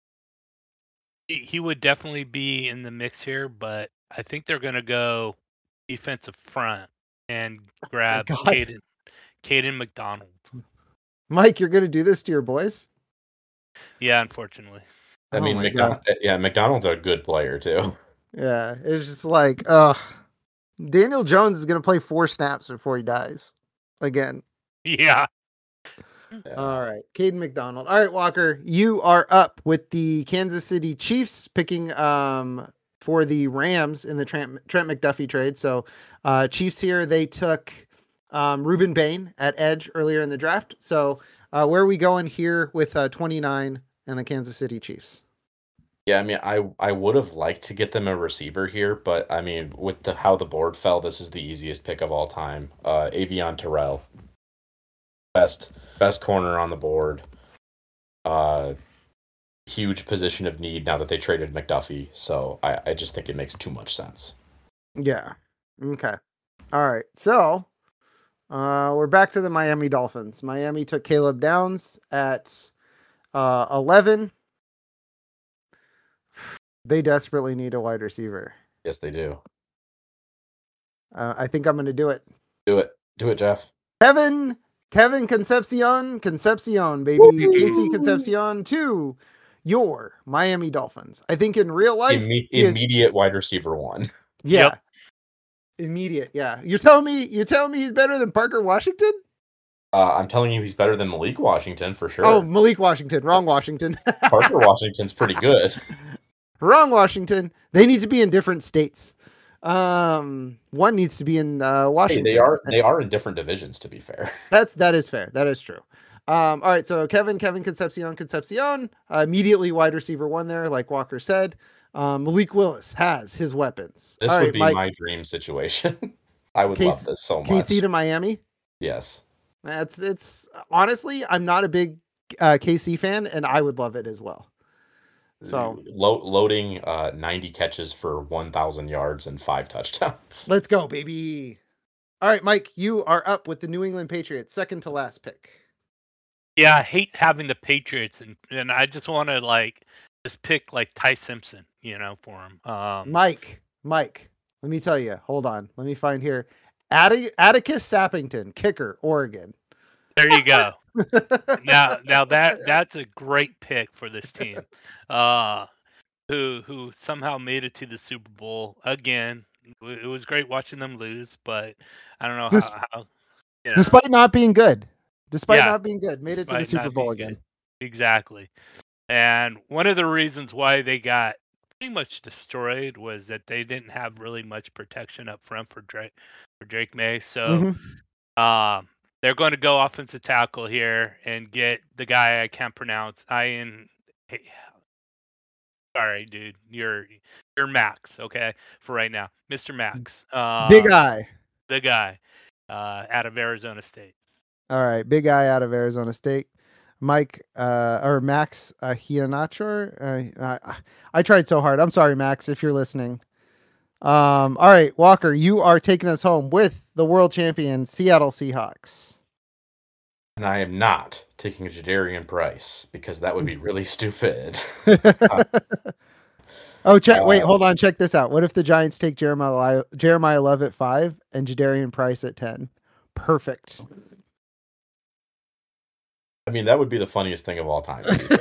[SPEAKER 3] He would definitely be in the mix here, but I think they're going to go defensive front and grab
[SPEAKER 2] God.
[SPEAKER 3] Caden McDonald.
[SPEAKER 2] Mike, you're going to do this to your boys?
[SPEAKER 3] Yeah, unfortunately.
[SPEAKER 1] I mean, McDonald's a good player too.
[SPEAKER 2] Yeah, it's just like, Daniel Jones is going to play 4 snaps before he dies again.
[SPEAKER 3] Yeah.
[SPEAKER 2] All right, Caden McDonald. All right, Walker, you are up with the Kansas City Chiefs picking for the Rams in the Trent McDuffie trade. So Chiefs here, they took Reuben Bain at edge earlier in the draft. So where are we going here with 29 and the Kansas City Chiefs?
[SPEAKER 1] Yeah, I mean, I would have liked to get them a receiver here, but I mean, with how the board fell, this is the easiest pick of all time. Avion Terrell, best corner on the board. Huge position of need now that they traded McDuffie, so I just think it makes too much sense.
[SPEAKER 2] Yeah. Okay. All right. So we're back to the Miami Dolphins. Miami took Caleb Downs at 11. They desperately need a wide receiver.
[SPEAKER 1] Yes, they do.
[SPEAKER 2] I think I'm going to do it.
[SPEAKER 1] Do it, Jeff.
[SPEAKER 2] Kevin Concepcion, baby. Casey Concepcion to your Miami Dolphins. I think in real life,
[SPEAKER 1] immediate wide receiver 1.
[SPEAKER 2] Yeah.
[SPEAKER 3] Yep.
[SPEAKER 2] Immediate. Yeah. You're telling me he's better than Parker Washington?
[SPEAKER 1] I'm telling you, he's better than Malik Washington for sure.
[SPEAKER 2] Oh, Malik Washington. Wrong Washington.
[SPEAKER 1] Parker Washington's pretty good.
[SPEAKER 2] Wrong Washington. They need to be in different states. One needs to be in Washington.
[SPEAKER 1] Hey, they are in different divisions, to be fair.
[SPEAKER 2] That is fair. That is true. All right, so Kevin Concepcion, immediately wide receiver 1 there, like Walker said. Malik Willis has his weapons.
[SPEAKER 1] This would be my dream situation. I would love this so much.
[SPEAKER 2] KC to Miami?
[SPEAKER 1] Yes.
[SPEAKER 2] It's honestly, I'm not a big KC fan, and I would love it as well. So
[SPEAKER 1] loading 90 catches for 1,000 yards and 5 touchdowns.
[SPEAKER 2] Let's go, baby. All right, Mike, you are up with the New England Patriots, second to last pick.
[SPEAKER 3] Yeah, I hate having the Patriots, and I just want to just pick Ty Simpson, for him.
[SPEAKER 2] Mike, let me tell you. Hold on, let me find here. Atticus Sappington, kicker, Oregon.
[SPEAKER 3] There you go. now that's a great pick for this team, who somehow made it to the Super Bowl again. It was great watching them lose, but I don't know how.
[SPEAKER 2] Despite not being good. Made it to the Super Bowl again.
[SPEAKER 3] Good. Exactly. And one of the reasons why they got pretty much destroyed was that they didn't have really much protection up front for Drake May. So they're going to go offensive tackle here and get the guy I can't pronounce. Sorry, dude. You're Max, okay? For right now. Mr. Max.
[SPEAKER 2] Big Eye.
[SPEAKER 3] The guy out of Arizona State.
[SPEAKER 2] All right, big guy out of Arizona State. Mike or Max Hianacher. I tried so hard. I'm sorry, Max, if you're listening. All right, Walker, you are taking us home with the world champion Seattle Seahawks.
[SPEAKER 1] And I am not taking Jadarian Price because that would be really stupid.
[SPEAKER 2] Wait, hold on. Check this out. What if the Giants take Jeremiah Love at 5 and Jadarian Price at 10? Perfect.
[SPEAKER 1] I mean, that would be the funniest thing of all time.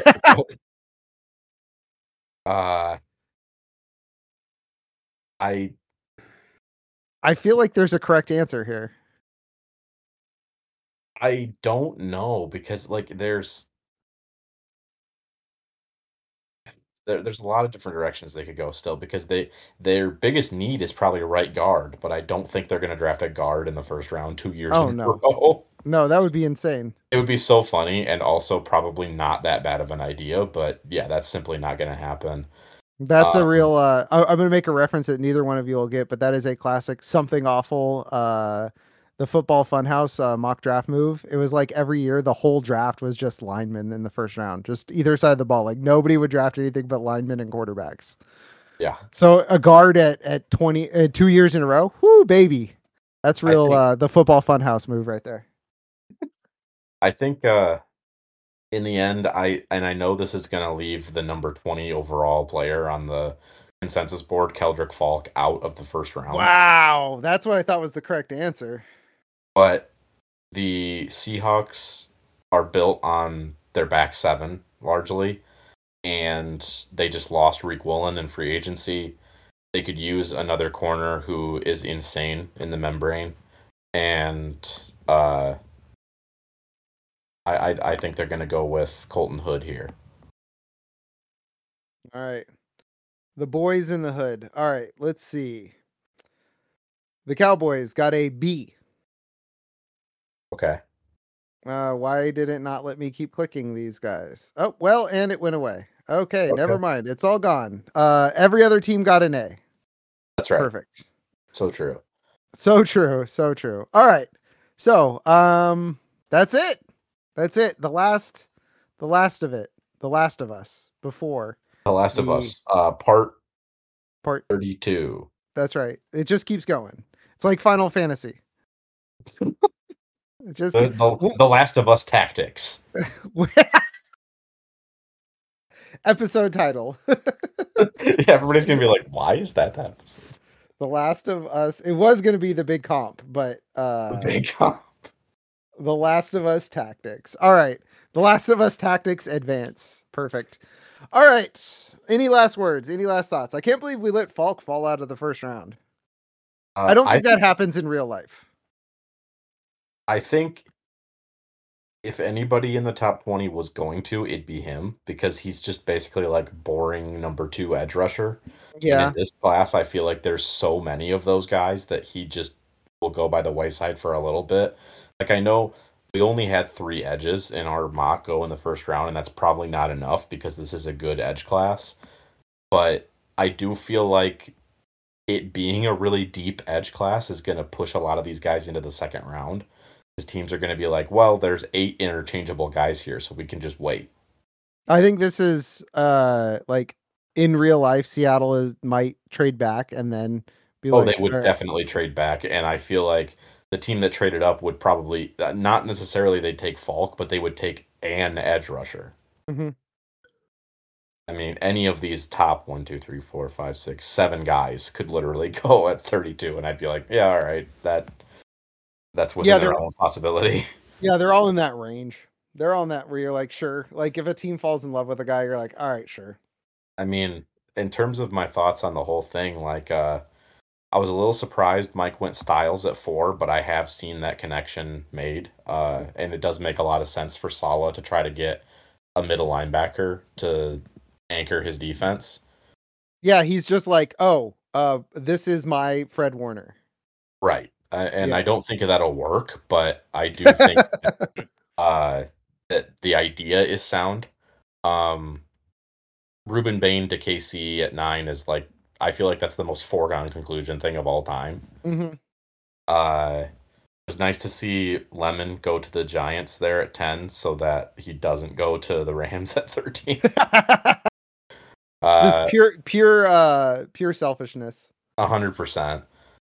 [SPEAKER 2] I feel like there's a correct answer here.
[SPEAKER 1] I don't know because there's a lot of different directions they could go still because their biggest need is probably right guard, but I don't think they're going to draft a guard in the first round 2 years in a row.
[SPEAKER 2] No, that would be insane.
[SPEAKER 1] It would be so funny and also probably not that bad of an idea, but yeah, that's simply not going to happen.
[SPEAKER 2] That's a real I'm going to make a reference that neither one of you will get, but that is a classic something awful the Football Funhouse mock draft move. It was like every year the whole draft was just linemen in the first round, just either side of the ball. Like nobody would draft anything but linemen and quarterbacks.
[SPEAKER 1] Yeah.
[SPEAKER 2] So a guard at 20 2 years in a row. Whoo, baby. That's real the Football Funhouse move right there.
[SPEAKER 1] I think in the end, I know this is going to leave the number 20 overall player on the consensus board, Keldrick Falk, out of the first round.
[SPEAKER 2] Wow, that's what I thought was the correct answer.
[SPEAKER 1] But the Seahawks are built on their back seven largely, and they just lost Reek Woolen in free agency. They could use another corner who is insane in the membrane, and I think they're going to go with Colton Hood here.
[SPEAKER 2] All right. The boys in the hood. All right, let's see. The Cowboys got a B.
[SPEAKER 1] Okay.
[SPEAKER 2] Why did it not let me keep clicking these guys? Oh, well, and it went away. Okay, never mind. It's all gone. Every other team got an A.
[SPEAKER 1] That's right.
[SPEAKER 2] Perfect.
[SPEAKER 1] So true.
[SPEAKER 2] So true. So true. All right. So, that's it. That's it. The last of it. The Last of Us before.
[SPEAKER 1] The Last of Us, part 32.
[SPEAKER 2] That's right. It just keeps going. It's like Final Fantasy. It just
[SPEAKER 1] the Last of Us Tactics.
[SPEAKER 2] Episode title.
[SPEAKER 1] Yeah, everybody's gonna be like, "Why is that episode?"
[SPEAKER 2] The Last of Us. It was gonna be the big comp, but
[SPEAKER 1] The big comp.
[SPEAKER 2] The Last of Us Tactics. All right. The Last of Us Tactics Advance. Perfect. All right. Any last words? Any last thoughts? I can't believe we let Falk fall out of the first round. I don't think that happens in real life.
[SPEAKER 1] I think if anybody in the top 20 was going to, it'd be him, because he's just basically like boring number 2 edge rusher.
[SPEAKER 2] Yeah.
[SPEAKER 1] And in this class, I feel like there's so many of those guys that he just will go by the wayside for a little bit. Like, I know we only had 3 edges in our mock go in the first round, and that's probably not enough because this is a good edge class. But I do feel like it being a really deep edge class is going to push a lot of these guys into the second round. Because teams are going to be like, well, there's 8 interchangeable guys here, so we can just wait.
[SPEAKER 2] I think this is like in real life, Seattle might trade back and then be
[SPEAKER 1] like, they would definitely trade back. And I feel like the team that traded up would probably not necessarily they'd take Falk, but they would take an edge rusher.
[SPEAKER 2] Mm-hmm.
[SPEAKER 1] I mean, any of these top 1, 2, 3, 4, 5, 6, 7 guys could literally go at 32, and I'd be like, yeah, all right, that's within their own possibility.
[SPEAKER 2] Yeah, they're all in that range. They're all in that where you're like, sure. Like if a team falls in love with a guy, you're like, all right, sure.
[SPEAKER 1] I mean, in terms of my thoughts on the whole thing, like I was a little surprised Mike went Styles at 4, but I have seen that connection made. And it does make a lot of sense for Saleh to try to get a middle linebacker to anchor his defense.
[SPEAKER 2] Yeah, he's just like, this is my Fred Warner.
[SPEAKER 1] Right. I don't think that'll work, but I do think that the idea is sound. Ruben Bain to KC at 9 is like, I feel like that's the most foregone conclusion thing of all time.
[SPEAKER 2] Mm-hmm.
[SPEAKER 1] It was nice to see Lemon go to the Giants there at 10 so that he doesn't go to the Rams at 13.
[SPEAKER 2] Just pure selfishness.
[SPEAKER 1] 100%.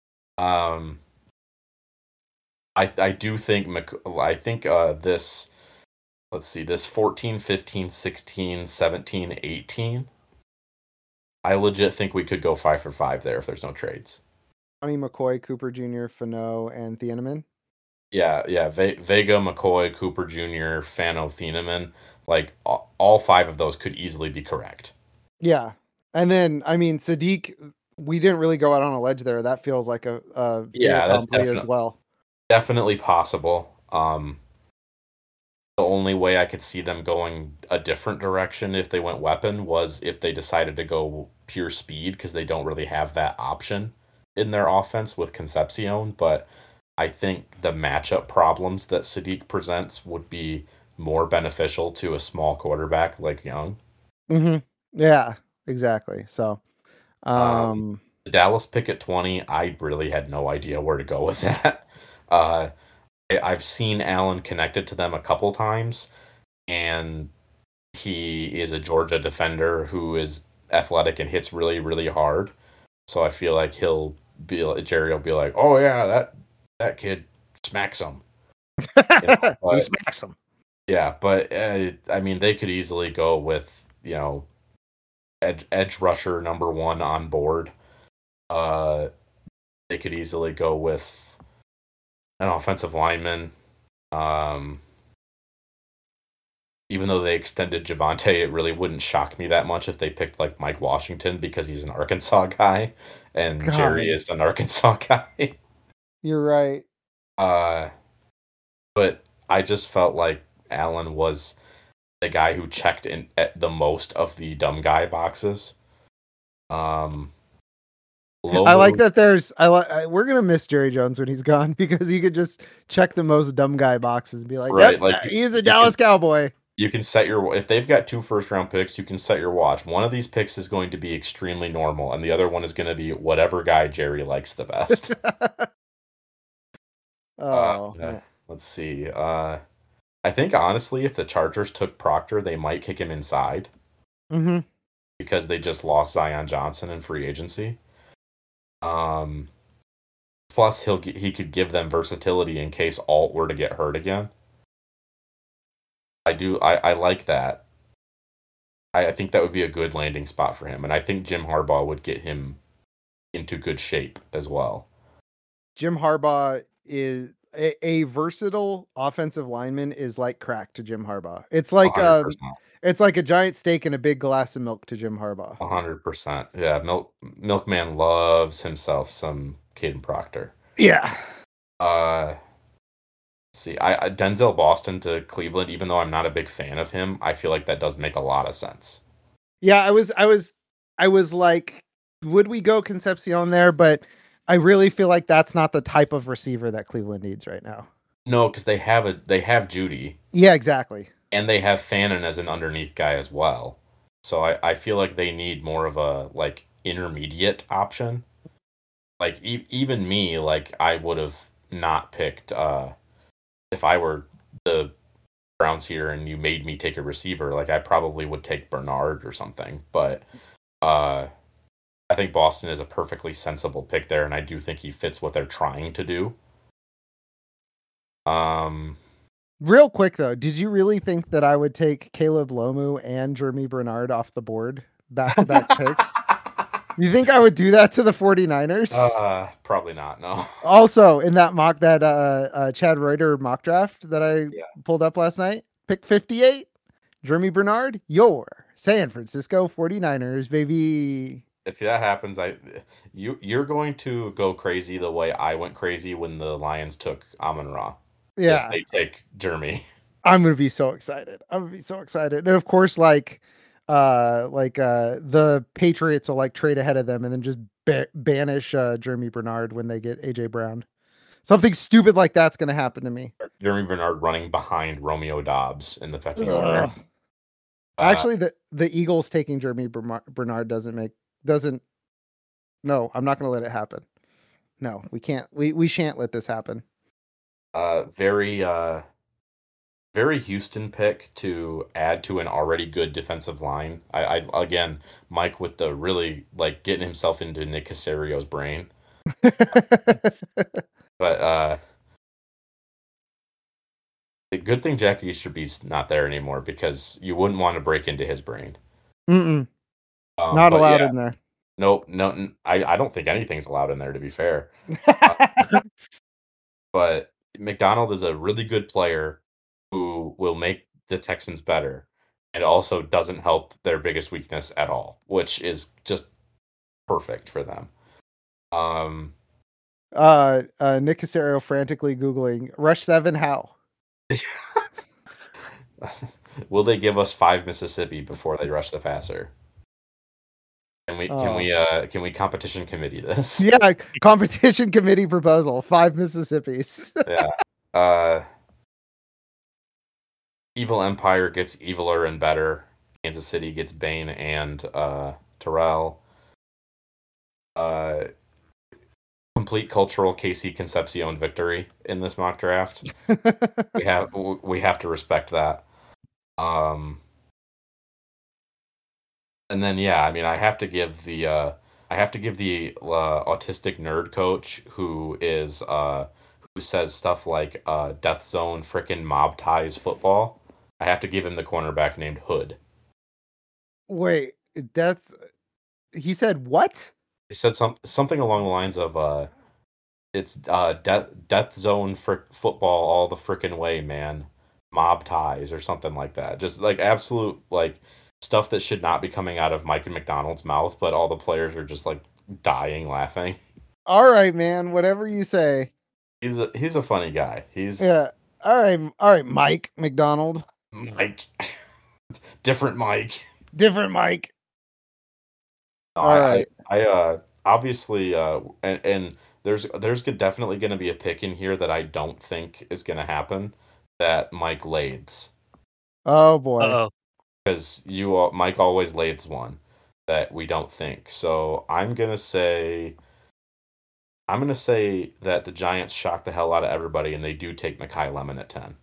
[SPEAKER 1] I do think this, let's see, this 14, 15, 16, 17, 18. I legit think we could go 5 for 5 there if there's no trades.
[SPEAKER 2] Johnny McCoy, Cooper Jr., Fano, and Thieneman.
[SPEAKER 1] Yeah. Vega, McCoy, Cooper Jr., Fano, Thieneman. Like, all 5 of those could easily be correct.
[SPEAKER 2] Yeah. And then, I mean, Sadiq, we didn't really go out on a ledge there. That feels like a
[SPEAKER 1] that's
[SPEAKER 2] as well.
[SPEAKER 1] Definitely possible. The only way I could see them going a different direction if they went weapon was if they decided to go pure speed, because they don't really have that option in their offense with Concepcion. But I think the matchup problems that Sadiq presents would be more beneficial to a small quarterback like Young.
[SPEAKER 2] Mm-hmm. Yeah, exactly. So,
[SPEAKER 1] the Dallas pick at 20, I really had no idea where to go with that. I've seen Allen connected to them a couple times, and he is a Georgia defender who is athletic and hits really, really hard. So I feel like Jerry will be like, "Oh yeah, that kid smacks him."
[SPEAKER 2] He smacks him.
[SPEAKER 1] Yeah, but I mean, they could easily go with edge rusher #1 on board. They could easily go with an offensive lineman. Even though they extended Javonte, it really wouldn't shock me that much if they picked like Mike Washington because he's an Arkansas guy and
[SPEAKER 2] God.
[SPEAKER 1] Jerry is an Arkansas guy.
[SPEAKER 2] You're right.
[SPEAKER 1] But I just felt like Allen was the guy who checked in at the most of the dumb guy boxes.
[SPEAKER 2] I like that we're gonna miss Jerry Jones when he's gone because he could just check the most dumb guy boxes and be like,
[SPEAKER 1] right,
[SPEAKER 2] yep,
[SPEAKER 1] like
[SPEAKER 2] he's a Dallas Cowboy.
[SPEAKER 1] You can set if they've got 2 first-round picks, you can set your watch. One of these picks is going to be extremely normal, and the other one is going to be whatever guy Jerry likes the best. Let's see. I think honestly, if the Chargers took Proctor, they might kick him inside.
[SPEAKER 2] Mm-hmm.
[SPEAKER 1] Because they just lost Zion Johnson in free agency. Plus, he could give them versatility in case Alt were to get hurt again. I like that. I think that would be a good landing spot for him, and I think Jim Harbaugh would get him into good shape as well.
[SPEAKER 2] Jim Harbaugh is a versatile offensive lineman is like crack to Jim Harbaugh. It's like 100%. It's like a giant steak and a big glass of milk to Jim Harbaugh.
[SPEAKER 1] 100%. Yeah, Milkman loves himself some Caden Proctor.
[SPEAKER 2] Yeah.
[SPEAKER 1] See, Denzel Boston to Cleveland, even though I'm not a big fan of him, I feel like that does make a lot of sense.
[SPEAKER 2] Yeah, I was like, would we go Concepcion there? But I really feel like that's not the type of receiver that Cleveland needs right now.
[SPEAKER 1] No, because they have Judy.
[SPEAKER 2] Yeah, exactly.
[SPEAKER 1] And they have Fannin as an underneath guy as well. So I feel like they need more of a like intermediate option. Like even me, like I would have not picked if I were the Browns here and you made me take a receiver, like I probably would take Bernard or something. But I think Boston is a perfectly sensible pick there, and I do think he fits what they're trying to do.
[SPEAKER 2] Real quick though, did you really think that I would take Caleb Lomu and Jeremy Bernard off the board back-to-back picks? You think I would do that to the 49ers?
[SPEAKER 1] Probably not, no.
[SPEAKER 2] Also, in that Chad Reuter mock draft that I pulled up last night, pick 58, Jeremy Bernard, your San Francisco 49ers, baby.
[SPEAKER 1] If that happens, you're going to go crazy the way I went crazy when the Lions took Amon-Ra.
[SPEAKER 2] Yeah.
[SPEAKER 1] If they take Jeremy.
[SPEAKER 2] I'm going to be so excited. And of course, the Patriots will like trade ahead of them and then just banish Jeremy Bernard when they get AJ Brown. Something stupid like that's going to happen to me.
[SPEAKER 1] Jeremy Bernard running behind Romeo Doubs in the pecking order.
[SPEAKER 2] Actually, the Eagles taking Jeremy Bernard doesn't. No, I'm not going to let it happen. No, we can't. We shan't let this happen.
[SPEAKER 1] Very Houston pick to add to an already good defensive line. I again, Mike with the really like getting himself into Nick Caserio's brain. But the good thing Jack Easterby's not there anymore because you wouldn't want to break into his brain.
[SPEAKER 2] Not allowed in there.
[SPEAKER 1] Nope, no, I don't think anything's allowed in there, to be fair. But McDonald is a really good player who will make the Texans better and also doesn't help their biggest weakness at all, which is just perfect for them.
[SPEAKER 2] Nick Caserio frantically Googling Rush 7 how?
[SPEAKER 1] Will they give us 5 Mississippi before they rush the passer? Can we competition committee this?
[SPEAKER 2] Yeah, competition committee proposal. 5 Mississippis.
[SPEAKER 1] Yeah. Evil Empire gets eviler and better. Kansas City gets Bane and Terrell. complete cultural KC Concepcion victory in this mock draft. We have to respect that. And then yeah, I mean, I have to give the autistic nerd coach who says stuff like Death Zone frickin' mob ties football. I have to give him the cornerback named Hood.
[SPEAKER 2] Wait, he said what?
[SPEAKER 1] He said something along the lines of it's death zone for football all the frickin' way, man. Mob ties or something like that. Just like absolute like stuff that should not be coming out of Mike and McDonald's mouth, but all the players are just like dying laughing.
[SPEAKER 2] All right, man. Whatever you say.
[SPEAKER 1] He's a funny guy.
[SPEAKER 2] Yeah. All right, Mike McDonald.
[SPEAKER 1] Mike. Different Mike.
[SPEAKER 2] Different Mike.
[SPEAKER 1] No,
[SPEAKER 2] All right.
[SPEAKER 1] I obviously and there's definitely going to be a pick in here that I don't think is going to happen, that Mike lathes,
[SPEAKER 2] Oh boy.
[SPEAKER 3] Uh-oh.
[SPEAKER 1] because Mike always lathes one that we don't think. So I'm gonna say that the Giants shock the hell out of everybody and they do take Mekhi Lemon at 10.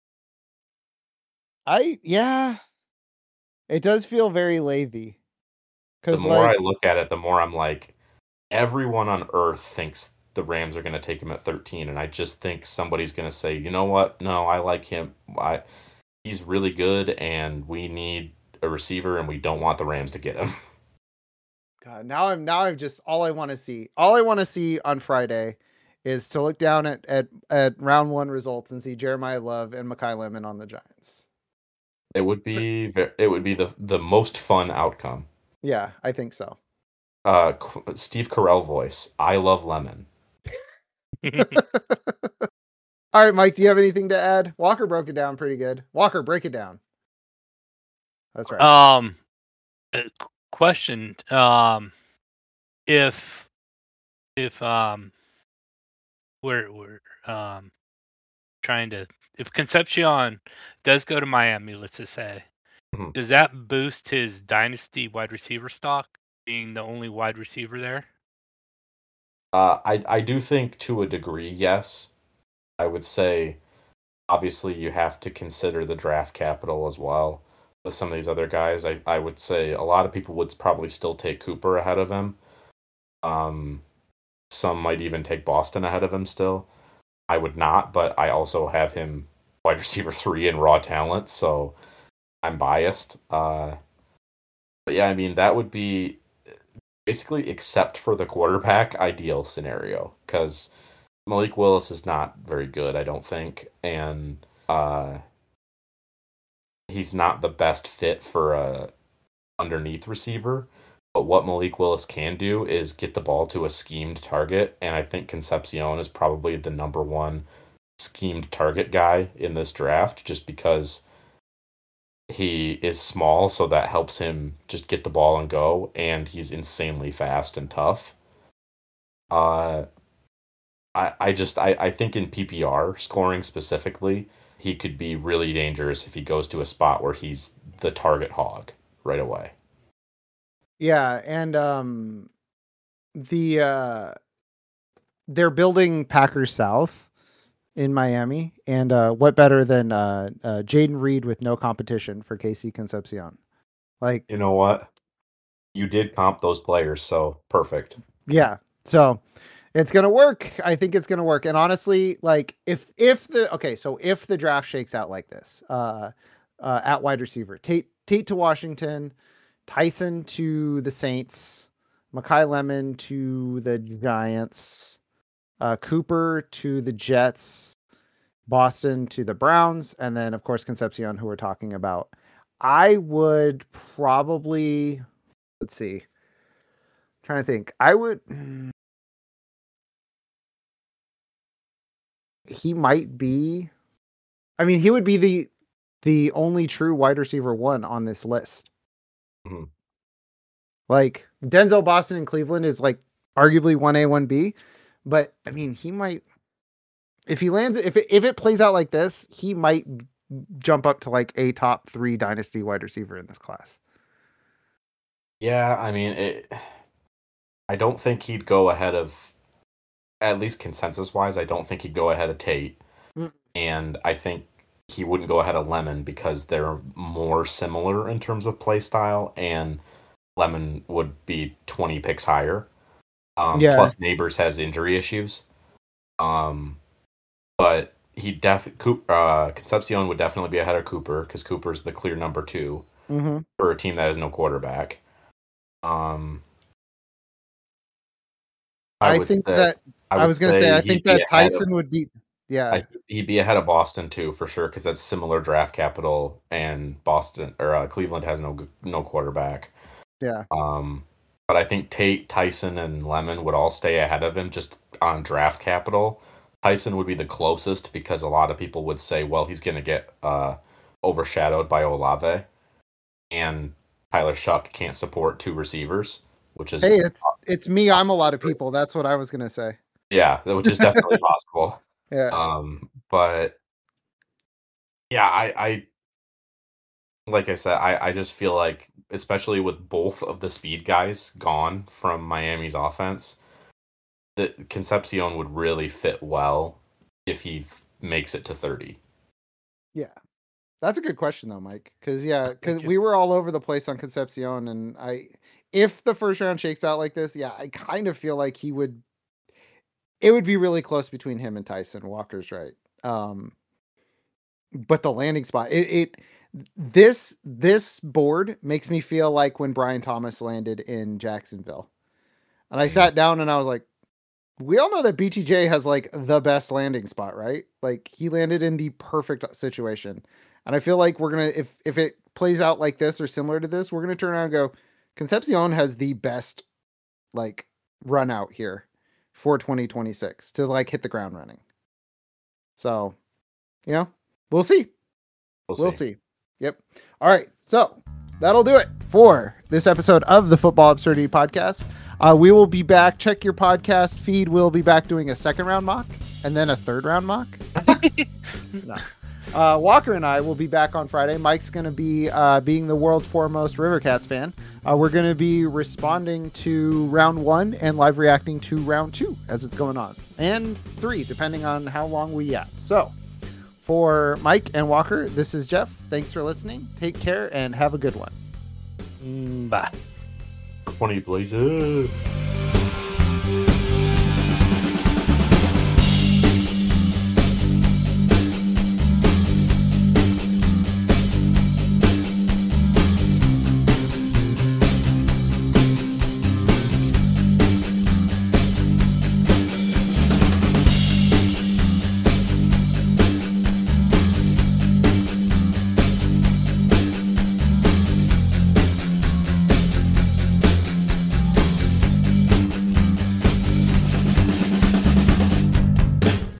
[SPEAKER 2] Yeah. It does feel very lazy.
[SPEAKER 1] The
[SPEAKER 2] Cause
[SPEAKER 1] more I
[SPEAKER 2] like
[SPEAKER 1] look at it, the more I'm like, everyone on earth thinks the Rams are going to take him at 13, and I just think somebody's going to say, you know what? No, I like him. He's really good, and we need a receiver, and we don't want the Rams to get him.
[SPEAKER 2] God, now I'm just all I want to see on Friday is to look down at round 1 results and see Jeremiah Love and Mekhi Lemon on the Giants.
[SPEAKER 1] It would be the most fun outcome.
[SPEAKER 2] Yeah, I think so.
[SPEAKER 1] Steve Carell voice. I love Lemon.
[SPEAKER 2] All right, Mike, do you have anything to add? Walker broke it down pretty good. Walker, break it down. That's right.
[SPEAKER 3] Question. If we're trying to, if Concepcion does go to Miami, let's just say,
[SPEAKER 1] Mhm.
[SPEAKER 3] does that boost his dynasty wide receiver stock, being the only wide receiver there?
[SPEAKER 1] I do think to a degree, yes. I would say obviously you have to consider the draft capital as well with some of these other guys. I would say a lot of people would probably still take Cooper ahead of him. Some might even take Boston ahead of him still. I would not, but I also have him wide receiver 3 in raw talent, so I'm biased. But yeah, I mean, that would be basically, except for the quarterback, ideal scenario, because Malik Willis is not very good, I don't think, and he's not the best fit for a underneath receiver. But what Malik Willis can do is get the ball to a schemed target, and I think Concepcion is probably the number one schemed target guy in this draft, just because he is small, so that helps him just get the ball and go, and he's insanely fast and tough. Uh, I think in PPR scoring specifically, he could be really dangerous if he goes to a spot where he's the target hog right away.
[SPEAKER 2] Yeah, and they're building Packers South in Miami, and what better than Jaden Reed with no competition for KC Concepcion? Like,
[SPEAKER 1] You know what? You did comp those players, so perfect.
[SPEAKER 2] yeah, so it's gonna work. I think it's gonna work. And honestly, like if the draft shakes out like this, at wide receiver, Tate to Washington, Tyson to the Saints, Mekhi Lemon to the Giants, Cooper to the Jets, Boston to the Browns, and then of course Concepcion, who we're talking about. I would probably, let's see, trying to think. He might be. I mean, he would be the only true wide receiver 1 on this list.
[SPEAKER 1] Mhm.
[SPEAKER 2] Like Denzel Boston in Cleveland is like arguably 1A, 1B, but I mean, he might, if he lands, if it plays out like this, he might jump up to like a top 3 dynasty wide receiver in this class.
[SPEAKER 1] Yeah, I mean, I don't think he'd go ahead of at least consensus wise, I don't think he'd go ahead of Tate.
[SPEAKER 2] Mm.
[SPEAKER 1] And I think he wouldn't go ahead of Lemon because they're more similar in terms of play style, and Lemon would be 20 picks higher.
[SPEAKER 2] Yeah.
[SPEAKER 1] Plus, Neighbors has injury issues. But Concepcion would definitely be ahead of Cooper because Cooper's the clear number 2 for a team that has no quarterback. I think that
[SPEAKER 2] Tyson would be. Yeah,
[SPEAKER 1] he'd be ahead of Boston too for sure because that's similar draft capital, and Boston or Cleveland has no quarterback.
[SPEAKER 2] Yeah.
[SPEAKER 1] But I think Tate, Tyson, and Lemon would all stay ahead of him just on draft capital. Tyson would be the closest because a lot of people would say, well, he's going to get overshadowed by Olave, and Tyler Shuck can't support 2 receivers, which is...
[SPEAKER 2] Hey, it's me. I'm a lot of people. That's what I was going to say.
[SPEAKER 1] Yeah, which is definitely possible.
[SPEAKER 2] Yeah.
[SPEAKER 1] But yeah, I like I said, I just feel like, especially with both of the speed guys gone from Miami's offense, that Concepcion would really fit well if he makes it to 30.
[SPEAKER 2] Yeah. That's a good question though, Mike. Because we were all over the place on Concepcion, and if the first round shakes out like this, I kind of feel like it would be really close between him and Tyson. Walker's right. But the landing spot, this board makes me feel like when Brian Thomas landed in Jacksonville. And I sat down and I was like, we all know that BTJ has like the best landing spot, right? Like he landed in the perfect situation. And I feel like we're going to, if it plays out like this or similar to this, we're going to turn around and go, Concepcion has the best like run out here for 2026 to like hit the ground running. So, we'll see. We'll see. Yep. All right. So that'll do it for this episode of the Football Absurdity Podcast. We will be back. Check your podcast feed. We'll be back doing a 2nd round mock and then a 3rd round mock. No. Walker and I will be back on Friday. Mike's going to be being the world's foremost Rivercats fan. We're going to be responding to round 1 and live reacting to round 2 as it's going on, and 3, depending on how long we yap. So for Mike and Walker, this is Jeff. Thanks for listening. Take care and have a good one.
[SPEAKER 3] Bye.
[SPEAKER 1] 20 Blazers.